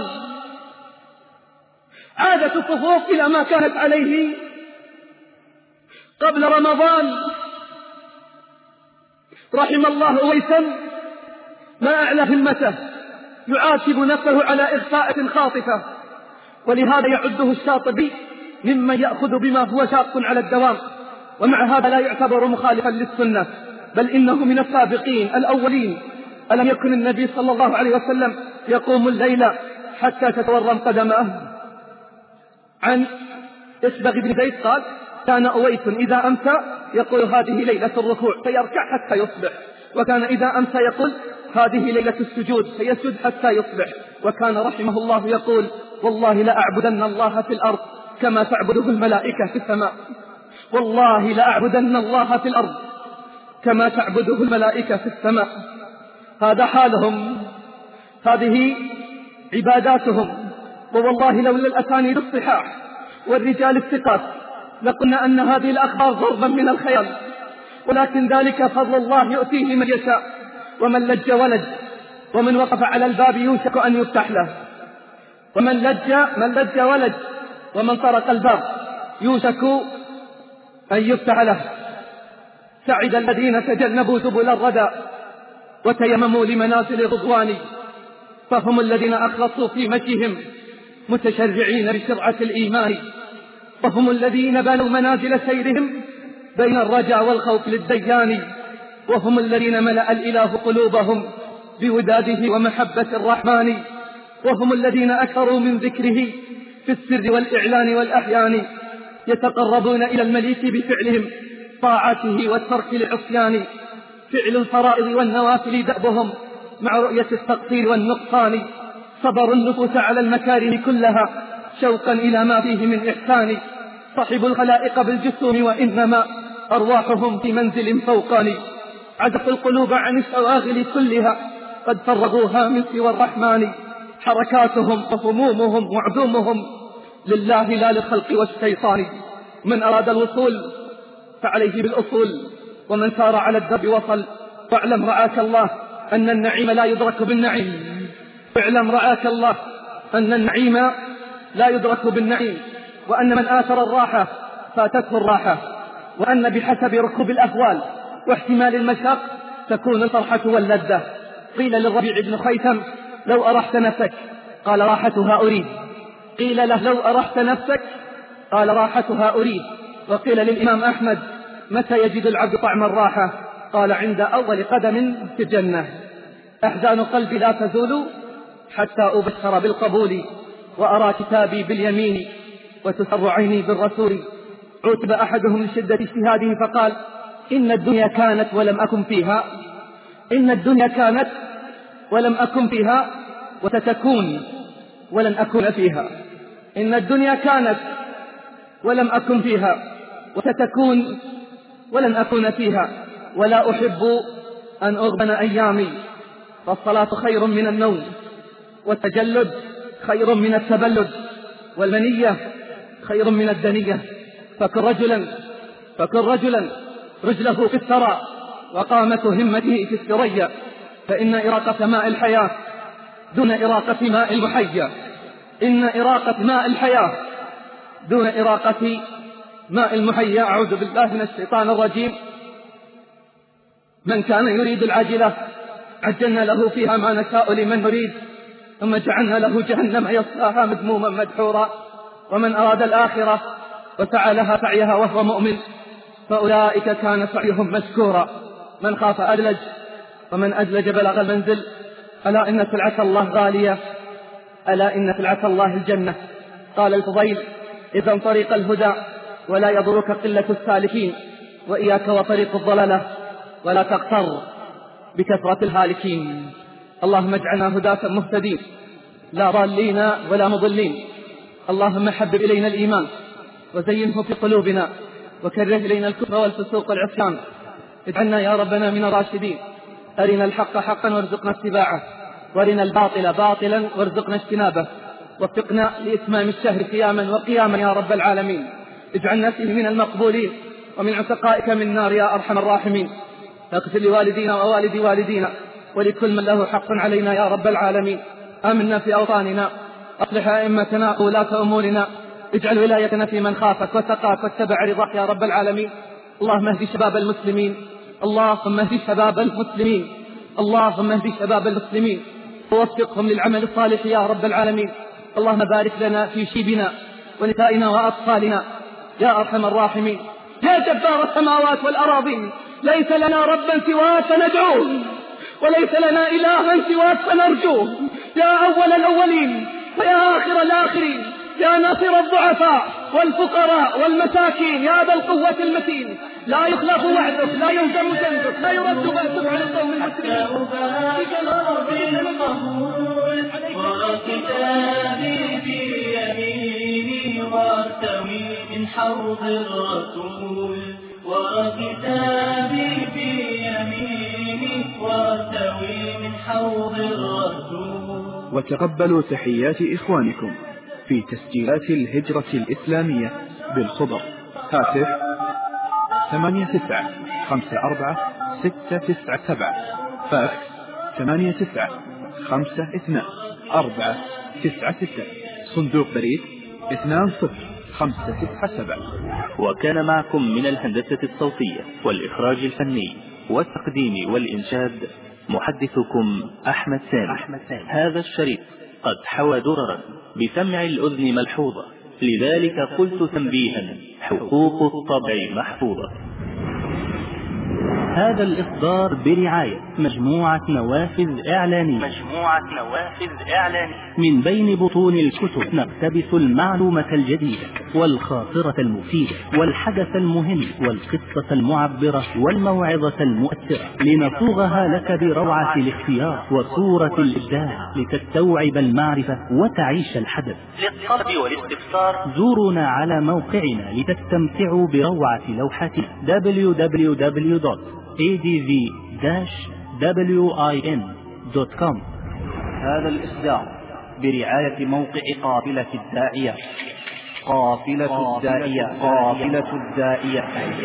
A: عادت الصفوف إلى ما كانت عليه قبل رمضان. رحم الله أويسا ما أعلى همته، يعاتب نفسه على إخفاءة خاطفة، ولهذا يعده الشاطبي ممن يأخذ بما هو شاق على الدوام، ومع هذا لا يعتبر مخالفا للسنة، بل إنه من السابقين الأولين. ألم يكن النبي صلى الله عليه وسلم يقوم الليل حتى تتورم قدمه؟ عن إسبغ بن زيد قال: كان أويس إذا أمسى يقول هذه ليلة الركوع فيركع حتى يصبح، وكان إذا أمسى يقول هذه ليلة السجود فيسجد حتى يصبح، وكان رحمه الله يقول: والله لأعبدن الله في الأرض كما تعبده الملائكة في السماء، والله لأعبدن الله في الأرض كما تعبده الملائكة في السماء. هذا حالهم، هذه عباداتهم. ووالله لولا الأسانيد الصحاح والرجال الثقات لقلنا أن هذه الأخبار ضربا من الخيال، ولكن ذلك فضل الله يؤتيه من يشاء، ومن لج ولج، ومن وقف على الباب يوشك أن يفتح له، ومن لج من لج ولج، ومن طرق الباب يوشك أن يفتح له. سعد الذين تجنبوا سبل الردى وتيمموا لمنازل الرضوان، فهم الذين أخلصوا في مشيهم متشرعين بشرعة الإيمان، وهم الذين بنوا منازل سيرهم بين الرجاء والخوف للديان، وهم الذين ملأ الإله قلوبهم بوداده ومحبة الرحمن، وهم الذين أكثروا من ذكره في السر والإعلان والأحيان، يتقربون إلى المليك بفعلهم طاعته والترك للعصيان، فعل الفرائض والنوافل دأبهم مع رؤية التقصير والنقصان، صبر النفوس على المكاره كلها شوقا إلى ما فيه من إحسان، صحب الخلائق بالجسوم وإنما أرواحهم في منزل فوقان، عزفوا القلوب عن الشواغل كلها قد فرغوها من سوى الرحمن، حركاتهم وهمومهم وعزومهم لله لا للخلق والشيطان، من أراد الوصول فعليه بالأصول، ومن سار على الدرب وصل، واعلم رعاك الله أن النعيم لا يدرك بالنعيم، واعلم رعاك الله أن النعيم لا يدرك بالنعيم، وأن من آثر الراحة فاتته الراحة، وأن بحسب ركوب الأهوال واحتمال المشاق تكون الفرحة واللذة. قيل للربيع بن خيثم لو أرحت نفسك قال راحتها أريد، قيل له لو أرحت نفسك قال راحتها أريد، وقيل للإمام أحمد متى يجد العبد طعم الراحة قال عند أول قدم في الجنة. أحزان قلبي لا تزول حتى أبشر بالقبول، وأرى كتابي باليمين وتسر عيني بالرسول. عتب أحدهم لشدة اجتهاده فقال إن الدنيا كانت ولم أكن فيها، إن الدنيا كانت ولم أكن فيها وستكون ولن أكون فيها، إن الدنيا كانت ولم أكن فيها وستكون ولن أكون فيها، ولا أحب أن أغبن أيامي، فالصلاة خير من النوم، والتجلد خير من التبلد، والمنية خير من الدنية، فكن رجلا فكن رجلا رجله في الثرى وقامة همته في الثريا، فإن إراقة ماء الحياة دون إراقة ماء المحيا، إن إراقة ماء الحياة دون إراقة ماء المحيا. أعوذ بالله من الشيطان الرجيم. من كان يريد العاجلة عجلنا له فيها ما نشاء لمن نريد، ثم جعلنا له جهنم يصلاها مذموما مدحورا. ومن أراد الآخرة وسعى لها سعيها وهو مؤمن فأولئك كان سعيهم مشكورا. من خاف أدلج، ومن أدلج بلغ المنزل. ألا إن سلعة الله غالية، ألا إن سلعة الله الجنة. قال الفضيل إذن طريق الهدى ولا يضرك قلة السالكين، وإياك وطريق الضلالة ولا تغتر بكثرة الهالكين. اللهم اجعلنا هداة مهتدين لا ضالين ولا مضلين. اللهم حبب إلينا الإيمان وزينه في قلوبنا، وكره إلينا الكفر والفسوق والعصيان. اجعلنا يا ربنا من الراشدين. أرنا الحق حقا وارزقنا اتباعه، وارنا الباطل باطلا وارزقنا اجتنابه. وفقنا لإتمام الشهر قياما وقياما يا رب العالمين. اجعلنا فيه من المقبولين ومن عتقائك من النار يا أرحم الراحمين. اغفر لوالدينا ووالد والدينا ولكل من له حق علينا يا رب العالمين. آمنا في أوطاننا، أصلح أئمتنا وولاة أمورنا، اجعل ولايتنا في من خافك واتقاك واتبع رضاك يا رب العالمين. اللهم اهد شباب المسلمين، اللهم اهد شباب المسلمين، اللهم اهد شباب المسلمين ووفقهم للعمل الصالح يا رب العالمين. اللهم بارك لنا في شيبنا ونسائنا وأطفالنا يا أرحم الراحمين. يا جبار السماوات والأراضين، ليس لنا ربا سواك فندعوه، وليس لنا إلها سواك فنرجوه. يا أول الأولين ويا آخر الآخرين، يا ناصر الضعفاء والفقراء والمساكين، يا ذا القوة المتين، لا يخلف وعدك، لا يهزم جندك، لا يرد بأسك على القوم المسلمين.
C: وكتابي بيميني وارتوي من حوض الرسول، وكتابي بيميني وارتوي من حوض الرسول.
F: وتقبلوا تحيات إخوانكم في تسجيلات الهجرة الإسلامية بالخبر. هاتف ثمانية تسعة خمسة أربعة ستة تسعة سبعة، فاكس ثمانية تسعة خمسة اثنان أربعة تسعة ستة، صندوق بريد اثنان صفر خمسة تسعة سبعة.
E: وكان معكم من الهندسة الصوتية والإخراج الفني والتقديم والإنشاد محدثكم أحمد سامي. هذا الشريط قد حوى دررا بسمع الأذن ملحوظة، لذلك قلت تنبيها: حقوق الطبع محفوظة. هذا الإصدار برعاية مجموعة نوافذ إعلانية.
G: مجموعة نوافذ إعلانية.
E: من بين بطون الكتب نقتبس المعلومة الجديدة والخاطرة المفيدة والحدث المهم والقصة المعبرة والموعظة المؤثرة لنصوغها لك بروعة الاختيار وصورة الإبداع لتستوعب المعرفة وتعيش الحدث.
G: للطلب والاستفسار
E: زورونا على موقعنا لتستمتعوا بروعة لوحتنا دبليو دبليو دبليو دوت إيه دي في داش وين دوت كوم.
H: هذا الإصدار برعاية موقع قافلة الداعية. قافلة الداعية قافلة الداعية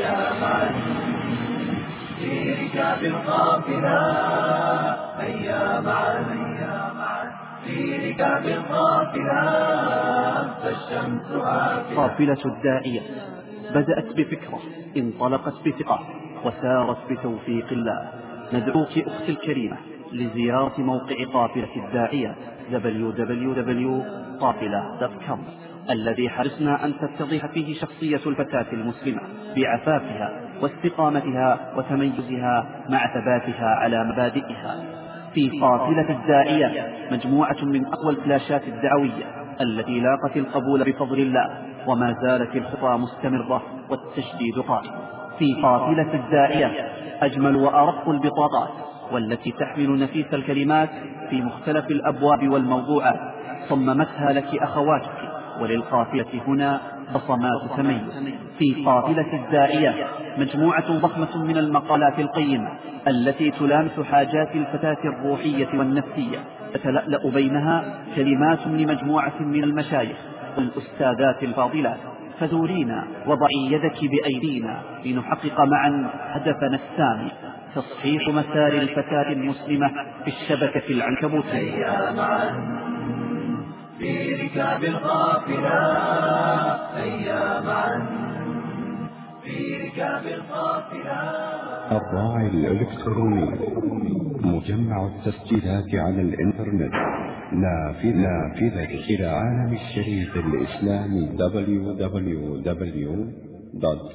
C: في ركاب القافلة هيا معا في ركاب القافلة فالشمس آفلة.
H: قافلة الداعية بدأت بفكرة انطلقت بثقة وسارت بتوفيق الله. ندعوك أختي الكريمة لزيارة موقع قافلة الداعية دبليو دبليو دبليو دوت قافلة دوت كوم الذي حرصنا أن تتضح فيه شخصية الفتاة المسلمة بعفافها واستقامتها وتميزها مع ثباتها على مبادئها. في قافلة الداعية مجموعة من أقوى الفلاشات الدعوية التي لاقت القبول بفضل الله، وما زالت الخطى مستمرة والتشديد قائم. في قافلة الداعية أجمل وأرق البطاقات والتي تحمل نفيس الكلمات في مختلف الأبواب والموضوعات صممتها لك أخواتك، وللقافلة هنا بصمات تميز. في قافلة الداعية مجموعة ضخمة من المقالات القيمة التي تلامس حاجات الفتاة الروحية والنفسية، تتلألأ بينها كلمات لمجموعة من المشايخ والأستاذات الفاضلات. فزورينا وضعي يدك بأيدينا لنحقق معا هدفنا السامي، تصحيح مسار الفتاة المسلمة في الشبكة العنكبوتية.
C: هيا معا في ركاب القافلة هيا معا في ركاب القافلة.
I: الراعي الإلكتروني مجمع التسجيلات على الإنترنت نافذة إلى عالم الشريط الإسلامي دبليو دبليو دبليو دوت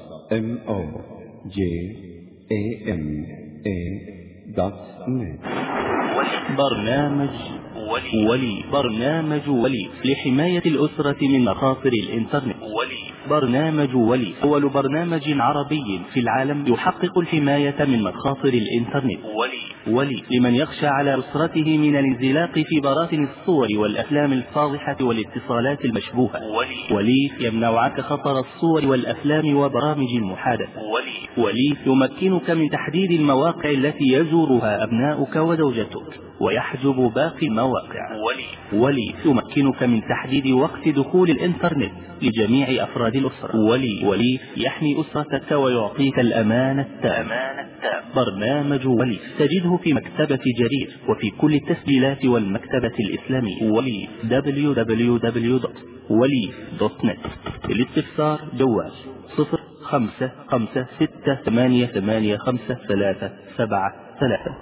I: موجع دوت نت.
E: برنامج ولي. ولي برنامج ولي لحماية الأسرة من مخاطر الإنترنت.
G: ولي
E: برنامج ولي أول برنامج عربي في العالم يحقق الحماية من مخاطر الإنترنت.
G: ولي
E: ولي لمن يخشى على أسرته من الانزلاق في براثن الصور والأفلام الفاضحة والاتصالات المشبوهة.
G: ولي
E: ولي يمنع عنك خطر الصور والأفلام وبرامج المحادثة.
G: ولي
E: ولي يمكنك من تحديد المواقع التي يزورها أبناؤك وزوجتك ويحجب باقي المواقع.
G: ولي
E: ولي يمكنك من تحديد وقت دخول الإنترنت لجميع أفراد الأسرة. ولي ولي يحمي أسرتك ويعطيك الأمان التام. برنامج ولي تجده في مكتبة جرير وفي كل التسجيلات والمكتبة الإسلامية. ولي دبليو دبليو دبليو دوت ولي دوت نت. للاستفسار جوال صفر خمسة خمسة ستة ثمانية ثمانية خمسة ثلاثة سبعة ثلاثة.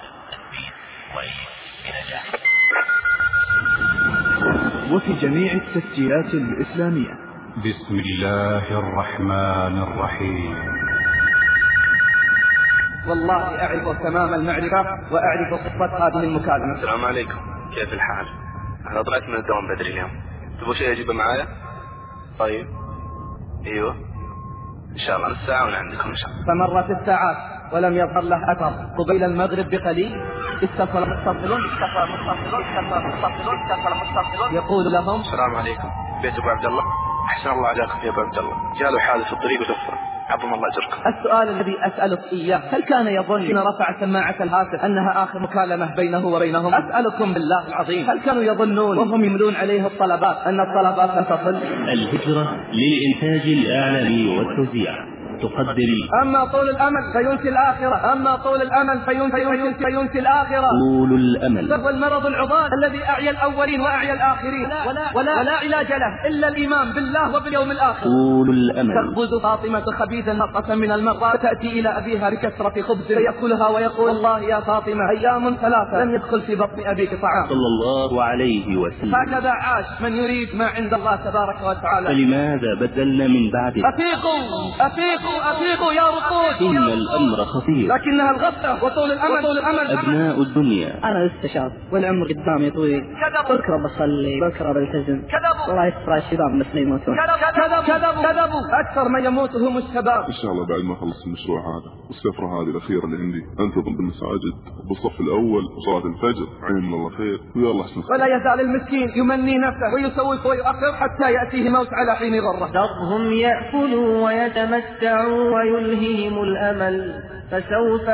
F: وفي جميع التسجيلات الإسلامية.
I: بسم الله الرحمن الرحيم.
A: والله أعرف تمام المعرفة وأعرف قصة هذه المكالمة.
J: السلام عليكم، كيف الحال؟ أنا طلعت من الدوام بدري اليوم، تبغوا شيء أجيبه معايا؟ طيب ايوه ان شاء الله نص ساعة ونعندكم ان شاء الله.
A: فمرت الساعات ولم يظهر له اثر. قبيل المغرب بقليل اتصل متصل اتصل متصل اتصل متصل يقول لهم
J: السلام عليكم، بيت ابو عبد الله. احسن الله عجاكم يا ابو عبد الله، جاله حادث في الطريق وتوفى، عظم الله اجركم.
A: السؤال الذي اسالك اياه، هل كان يظن حين رفع سماعة الهاتف انها اخر مكالمة بينه وبينهم؟ اسالكم بالله العظيم، هل كانوا يظنون وهم يملون عليه الطلبات ان الطلبات لن تصل؟
E: الهجرة للإنتاج الإعلامي والتوزيع تقدم
A: أما طول الأمل فينسي الآخرة، أما طول الأمل فينسي, فينسي, فينسي الآخرة.
E: طول الأمل
A: هو المرض العضال الذي أعيا الأولين وأعيا الآخرين، ولا, ولا, ولا علاج له إلا الإيمان بالله وباليوم الآخر.
E: طول الأمل.
A: تخبز فاطمة خبيزا نقصا من المرضى، تأتي إلى أبيها بكسرة خبز فيأكلها ويقول والله يا فاطمة أيام ثلاثة لم يدخل في بطن أبيك طعام.
E: صلى الله عليه وسلم.
A: هكذا عاش من يريد ما عند الله تبارك وتعالى.
E: فلماذا بدلنا من بعد؟
A: أفيقوا أفيقوا أفيقوا أفيقوا يا رقود.
E: إن الأمر خطير،
A: لكنها الغفلة وطول الأمل وطول الأمل.
E: أبناء الدنيا.
K: أنا لسه شاب والعمر قدامي طويل، بكرة بصلي بكرة بلتزم، والله يستر الشباب بس ما يموتون.
A: كذبوا كذبوا كذبوا، أكثر ما يموت هم الشباب.
L: إن شاء الله بعد ما أخلص المشروع هذا والسفرة هذه الأخيرة اللي عندي أنتظم بالمساجد بالصف الأول وصلاة الفجر، عين من الله خير ويلا حسن.
A: ولا يزال المسكين يمني نفسه ويسوف ويؤخر حتى يأتيه موت على حين ضره.
M: ذرهم يأكلوا ويتمتعوا ويلههم الأمل فسوف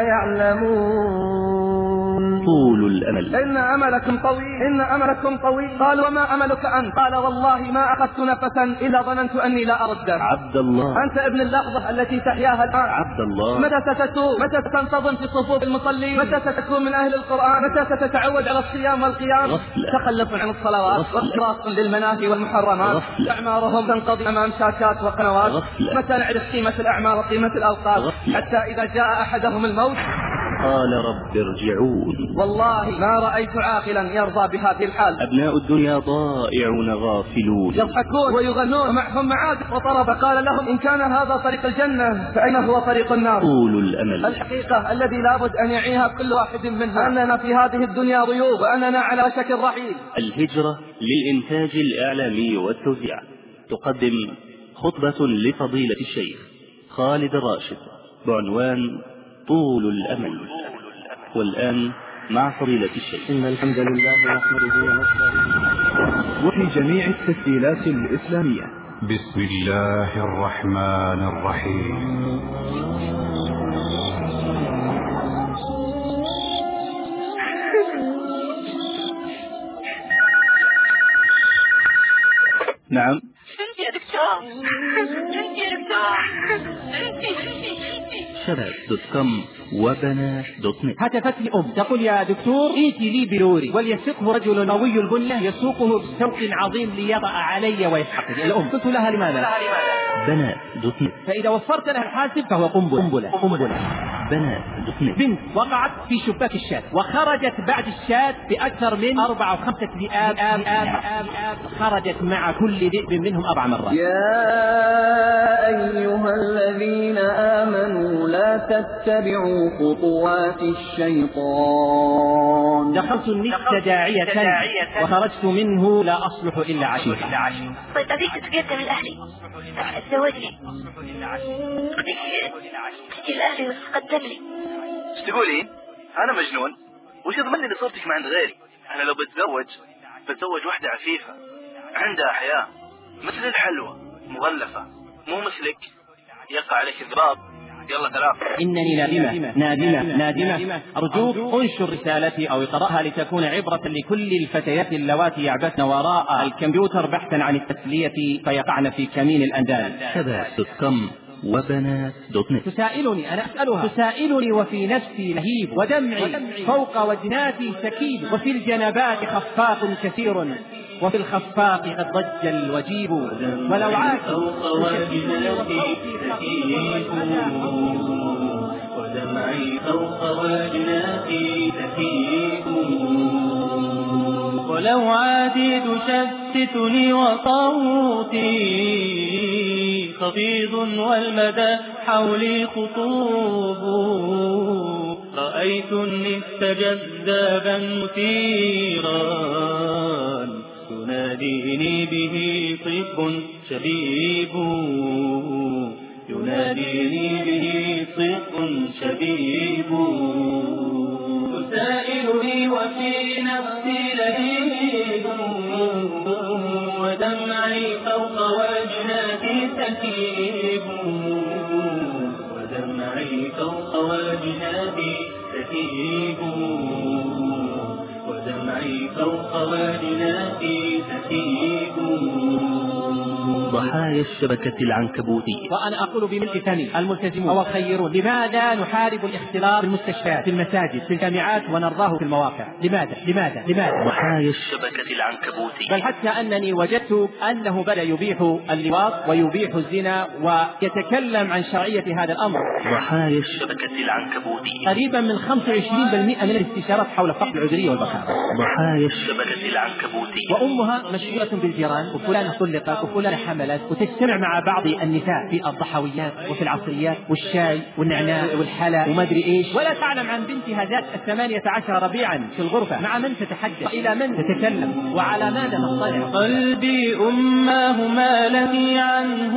M: يعلمون.
E: طول الأمل.
A: إن أملكم طويل إن أملكم طويل. قالوا وما أملك أنت؟ قال والله ما أخذت نفسا إلا ظننت أني لا أرده.
E: عبد الله،
A: أنت ابن اللحظة التي تحياها الآن.
E: عبد الله،
A: متى ستتوب؟ متى ستنتظم في صفوف المصلين؟ متى ستكون من أهل القرآن؟ متى ستتعود على الصيام والقيام؟ تخلف عن الصلوات واختراق للمناهي والمحرمات. أعمارهم تنقضي أمام شاشات وقنوات. متى نعرف قيمة الأعمار وقيمة الأوقات؟ حتى إذا جاء أحدهم الموت
E: قال رب ارجعون.
A: والله ما رأيت عاقلا يرضى بهذه الحال.
E: أبناء الدنيا ضائعون غافلون،
A: يضحكون ويغنون ومعهم معازف وطرب. قال لهم إن كان هذا طريق الجنة فأين هو طريق النار؟
E: طول الأمل.
A: الحقيقة الذي لابد أن يعيها كل واحد منا أننا في هذه الدنيا ضيوف وأننا على وشك الرحيل.
E: الهجرة للإنتاج الإعلامي والتوزيع تقدم خطبة لفضيلة الشيخ خالد الراشد بعنوان طول الأمل. والآن مع فضيلة الشيخ.
A: إن الحمد لله نحمده ونستعينه.
F: وفي جميع التسجيلات الإسلامية.
I: بسم الله الرحمن الرحيم.
E: نعم.
D: انت يا دكتور، انت يا دكتور، انت.
E: شباب دوت كوم وبنات دوت نت.
N: هتفت لي أم تقول يا دكتور ائتي لي بلوري وليسقه رجل قوي البنية يسوقه بسوق عظيم ليضع علي ويسحقني. الأم قلت لها لماذا؟
E: بنات دوت نت.
N: فإذا وفرت لها الحاسب فهو قنبلة قنبلة قنبلة.
E: بنات دوت نت.
N: بنت وقعت في شباك الشاة وخرجت بعد الشاة بأكثر من أربعة وخمسة ذئاب آب آب آب آب خرجت مع كل ذئب منهم أربع مرات.
M: يا أيها الذين آمنوا لا تتبعوا خطوات الشيطان.
N: دخلت النفس داعية وخرجت منه لا أصلح إلا عشيرا.
D: طيب أبيك تتقدم الأهلي تزوجني تجي الأهلي وتقدم لي.
J: ايش تقولين؟ أنا مجنون؟ وش يضمنني إن صورتك ما عند غيري؟ أنا لو بتزوج بتزوج واحدة عفيفة عندها حياة مثل الحلوى مغلفة، مو مثلك يقع عليك الضباب. يلا ترى
N: إنني نادمة نادمة نادمة أرجوك انشر رسالتي أو اقرأها لتكون عبرة لكل الفتيات اللواتي يعبثن وراء الكمبيوتر بحثا عن التسلية فيقعن في كمين الأندال.
E: شباب دوت كوم وبنات دوت نت.
N: تسائلني أنا أسألها تسائلني وفي نفسي لهيب ودمعي فوق وجناتي سكيب وفي الجنبات خفاق كثير وفي الخفاق قد ضج الوجيب ولو عاد
C: ودمعي فوق وجناتي تكيب ولو عادي تشتتني وصوتي خفيض والمدى حولي خطوب رأيت النفس جذابا مثيرا يناديني به طب شبيب يناديني به طب شبيب تسائلني وفي نفسي لهيب ودمعي فوق وجناتي سكيب ودمعي فوق وجناتي سكيب ودمعي فوق وجناتي سكيب.
E: ضحايا الشبكة العنكبوتية.
N: وأنا أقول بملء فمي الملتزمون أو الخيرون لماذا نحارب الاختلاط في المستشفيات في المساجد في الجامعات ونرضاه في المواقع؟ لماذا لماذا لماذا؟
E: ضحايا الشبكة العنكبوتية.
N: بل حتى أنني وجدت أنه بدأ يبيح اللواط ويبيح الزنا ويتكلم عن شرعية هذا الأمر.
E: ضحايا الشبكة العنكبوتية.
N: قريبا من خمسة وعشرين بالمئة من الاستشارات حول فقد العذرية والبكاء.
E: ضحايا الشبكة العنكبوتية.
N: وأمها مشغولة بالجيران وفلانة طلقت وفلانة حمل حملت وتجتمع مع بعض النساء في الضحويات وفي العصريات والشاي والنعناع والحلا وما أدري إيش، ولا تعلم عن بنتها ذات الثمانية عشر ربيعا في الغرفة مع من تتحدث وإلى من تتكلم وعلى ماذا تطلع.
C: قلبي أماه مالني عنه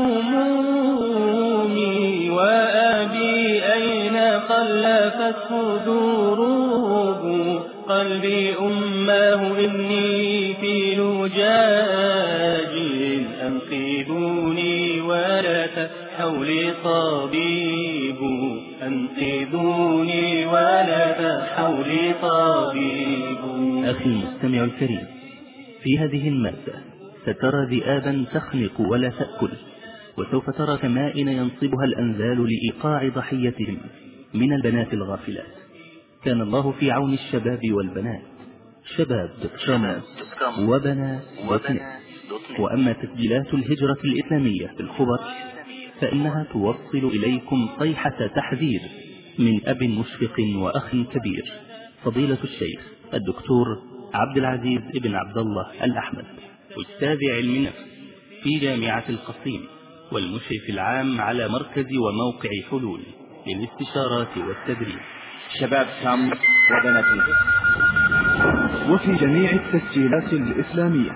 C: همومي، وأبي أين خلفته دروب. قلبي أماه إني في لجاج، أنقذوني ولا تحولي طبيب، أنقذوني ولا تحولي طبيب.
E: أخي المستمع الكريم، في هذه المادة سترى ذئابا تخنق ولا تأكل، وسوف ترى كمائن ينصبها الأنذال لإيقاع ضحيتهم من البنات الغافلات. كان الله في عون الشباب والبنات. شباب شباب وبنات وبنات. وأما تسجيلات الهجرة الإسلامية في الخبر فإنها توصل إليكم صيحة تحذير من أب مشفق وأخ كبير، فضيلة الشيخ الدكتور عبد العزيز ابن عبد الله الأحمد، أستاذ علم النفس في جامعة القصيم، والمشرف العام على مركز وموقع حلول للاستشارات والتدريب.
N: شباب كام وبنات.
F: وفي جميع التسجيلات الإسلامية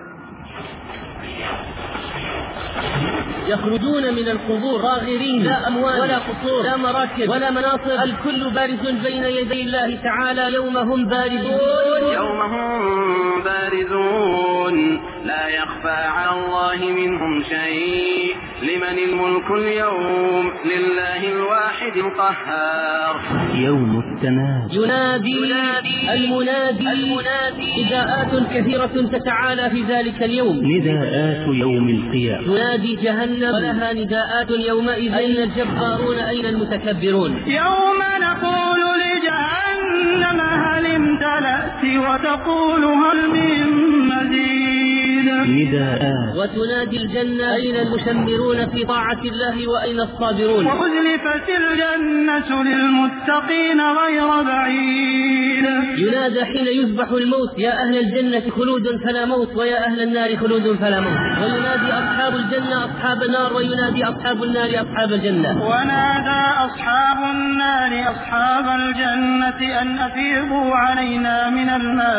O: يخرجون من القبور صاغرين، لا أموال ولا قصور لا مراكب ولا مناصب، الكل بارز بين يدي الله تعالى. يوم هم بارزون
P: يوم هم بارزون لا يخفى على الله منهم شيء. لمن الملك اليوم؟ لله الواحد القهار.
E: يوم التنادي
O: ينادي المنادي, المنادي نداءات كثيرة تتعالى في ذلك اليوم.
E: نداءات يوم القيامة.
O: ينادي جهنم ولها نداءات يومئذ. أين الجبارون أين المتكبرون؟
C: يوم نقول لجهنم هل امتلأت وتقول هل من مزيد.
E: نداءات.
O: وتنادي الجنة أين المشمرون في طاعة الله وأين الصابرون.
C: وأزلفت الجنة للمتقين غير بعيد.
O: ينادى حين يذبح الموت يا أهل الجنة خلود فلا موت، ويا أهل النار خلود فلا موت. وينادي أصحاب الجنة أصحاب النار، وينادي أصحاب النار أصحاب الجنة.
C: ونادى أصحاب النار أصحاب الجنة أن أفيضوا علينا من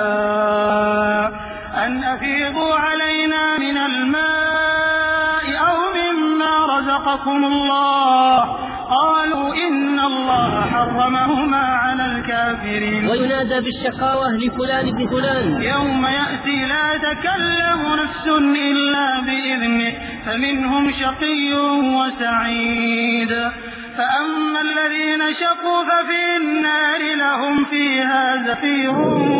C: الماء أن أفيضوا علينا من الماء أو مما رزقكم الله. قالوا إن الله حرمهما على الكافرين.
O: وينادى بالشقاوة لفلان ابن فلان.
C: يوم يأتي لا تكلم نفس إلا بإذنه فمنهم شقي وسعيد. فأما الذين شقوا ففي النار لهم فيها زفير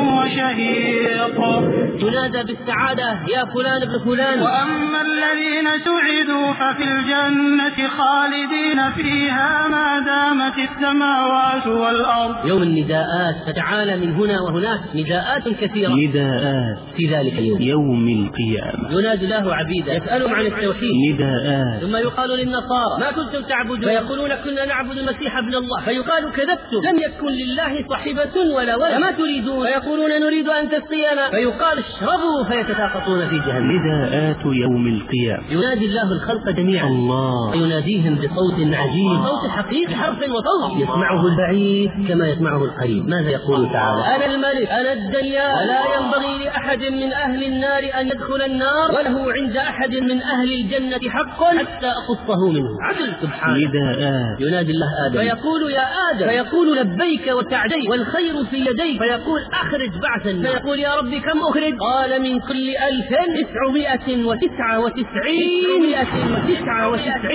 C: وشهيق.
O: ينادى بالسعادة يا فلان ابن فلان.
C: وأما الذين سعدوا ففي الجنة خالدين فيها ما دامت السماوات والأرض.
O: يوم النداءات تتعالى من هنا وهناك، نداءات كثيرة.
E: نداءات
O: في ذلك اليوم
E: يوم القيامة.
O: ينادي الله عبيدا يسألهم عن التوحيد.
E: نداءات.
O: ثم يقال للنصارى ما كنتم تعبدون؟ فيقولون كنا نعبد المسيح ابن الله. فيقال كذبتم، لم يكن لله صاحبة ولا ولد. فما تريدون؟ فيقولون نريد أن تسقينا. فيقال اشربوا فيتساقطون في جهنم.
E: نداءات يوم القيامة.
O: ينادي الله الخلق جميعا.
E: الله
O: يناديهم بصوت عجيب، صوت حقيقي حرف وصوت يسمعه البعيد كما يسمعه القريب. ماذا يقول تعالى؟ أنا الملك أنا الديان، ولا ينبغي لأحد من أهل النار أن يدخل النار، وله عند أحد من أهل الجنة حق حتى أقصه منه. عدل سبحانه.
E: نداءات.
O: ينادي الله آدم فيقول يا آدم، فيقول لبيك وسعديك والخير في يديك. فيقول أخرج بعثا. فيقول يا رب كم أخرج؟ قال من كل ألف تسعمائة وتسعة وتسعين مئة وتسعة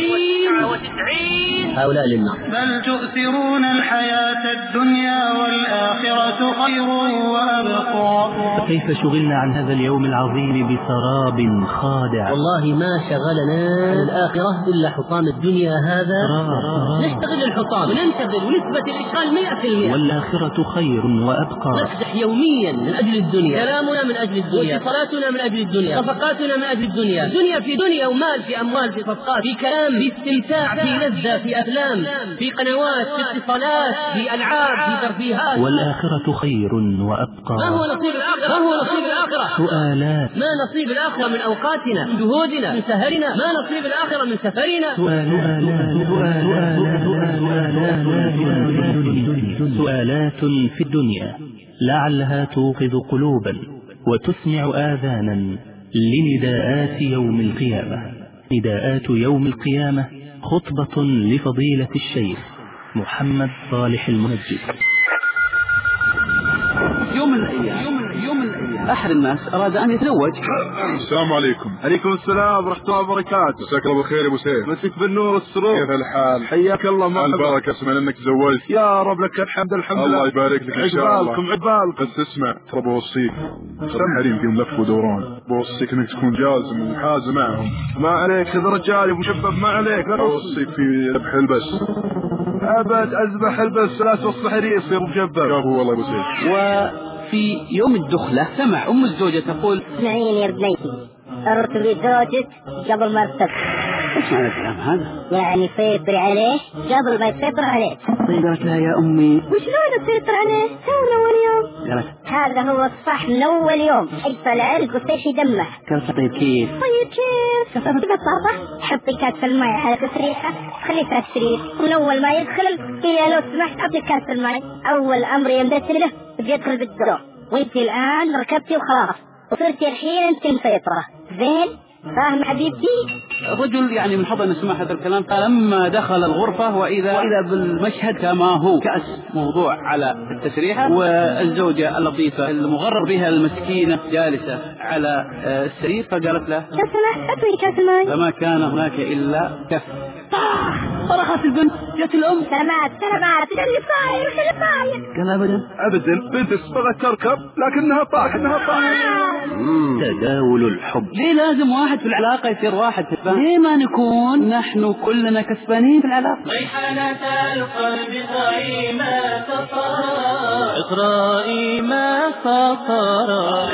O: وتسعين. هؤلاء للنار.
C: بل تؤثرون الحياة الدنيا والآخرة خير وأبقى.
E: فكيف شغلنا عن هذا اليوم العظيم بسراب خادع؟
O: والله ما شغلنا عن الآخرة إلا حطام الدنيا هذا. نشتغل الحطام وننتظر ونثبت الإشغال مئة في المئة.
E: والآخرة خير وأبقى.
O: نسبح يوميا من أجل الدنيا، كلامنا من أجل الدنيا، صلاتنا من أجل الدنيا، صفقاتنا من أجل الدنيا. دنيا في دنيا ومال في أموال في صفقات في كلام في استمتاع في لذة في أفلام في قنوات في اتصالات في ألعاب في ترفيهات.
E: والآخرة خير وأبقى.
O: ما هو نصيب الآخرة ما هو نصيب الآخرة؟
B: سؤالات.
O: ما نصيب الآخرة من أوقاتنا، من جهودنا، من سهرنا؟ ما نصيب الآخرة من سفرنا؟
B: سؤالات في الدنيا لعلها توقظ قلوبا وتسمع آذانا لنداءات يوم القيامة. نداءات يوم القيامة خطبة لفضيلة الشيخ محمد صالح المنجد.
H: يوم من الأيام يوم من الأيام أحد الناس أراد أن يتزوج.
L: السلام عليكم.
Q: عليكم السلام ورحمة الله وبركاته.
L: مساك الله بالخير يا أبو سيف.
Q: مسك بالنور والسرور.
L: كيف الحال؟
Q: حياك الله. مرحبا.
L: البركة. سمعنا أنك تزوجت.
Q: يا رب لك الحمد. الحمد لله.
L: الله يبارك لك إن شاء الله.
Q: عقبالكم عقبالكم.
L: بس اسمع، ترى بوصيك الحريم فيهم لف ودوران، بوصيك انك تكون جازم وحازم معهم.
Q: ما عليك خذ رجالي مشبب، ما عليك.
L: بوصيك في ذبح البس.
Q: أبد أذبح البس لا توصل حريص يا مشبب.
L: كافو والله يا ابو سيف.
H: وفي يوم الدخلة سمع أم الزوجة تقول:
R: اسمعيني يا بنيتي، ارتبي زوجك قبل ما ارتب.
H: ايش معنى الكلام هذا؟
R: يعني سيطري عليه قبل ما يسيطر عليك.
H: طيب قالت لها: يا أمي
R: وشلون تسيطر عليه؟ تو من أول يوم.
H: قالت:
R: هذا هو الصح من أول يوم، حق العرق وتشي دمه.
H: قالت: طيب كيف؟
R: طيب كيف؟ ببساطة حطي كاس الماء على تسريحة، خليه في السرير، ومن أول ما يدخل إلى لو سمحت أعطي كاس الماء. أول أمر يمدت له بيدخل بالدروع، وانت الآن ركبتي وخلاص وصرتي الحين انت مسيطرة. زين؟ فاهم حبيبتي؟
H: الرجل يعني من حظه أن سمع هذا الكلام، فلما دخل الغرفة وإذا وإذا بالمشهد كما هو، كأس موضوع على التسريحة، والزوجة اللطيفة المغرر بها المسكينة جالسة على السرير، فقالت له:
R: لو سمحت أعطني كاس الماء.
H: فما كان هناك إلا كف. صرخت البنت، جت الأم:
R: سلامات سلامات، اللي صاير اللي صاير.
H: قال: أبدا
Q: أبدا، بنت بغت تركب لكنها طاحت انها طاحت.
B: تداول الحب.
H: ليه لازم واحد في العلاقة يصير واحد كسبان؟ ليه ما نكون نحن كلنا كسبانين في العلاقة؟
C: ريحانة القلب ضعيمة تطرى، اقرأي ما سطرى.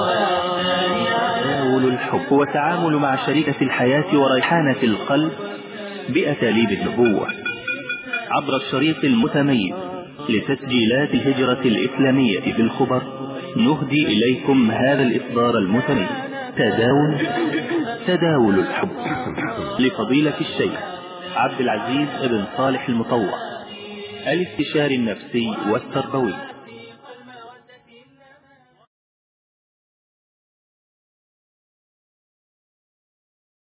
B: تداول الحب هو التعامل مع شريكة الحياة وريحانة القلب بأساليب النبوة عبر الشريط المتميز لتسجيلات الهجرة الإسلامية بالخبر. نهدي إليكم هذا الإصدار المتميز، تداول تداول الحب، لفضيلة الشيخ عبد العزيز بن صالح المطوع، الاستشاري النفسي والتربوي.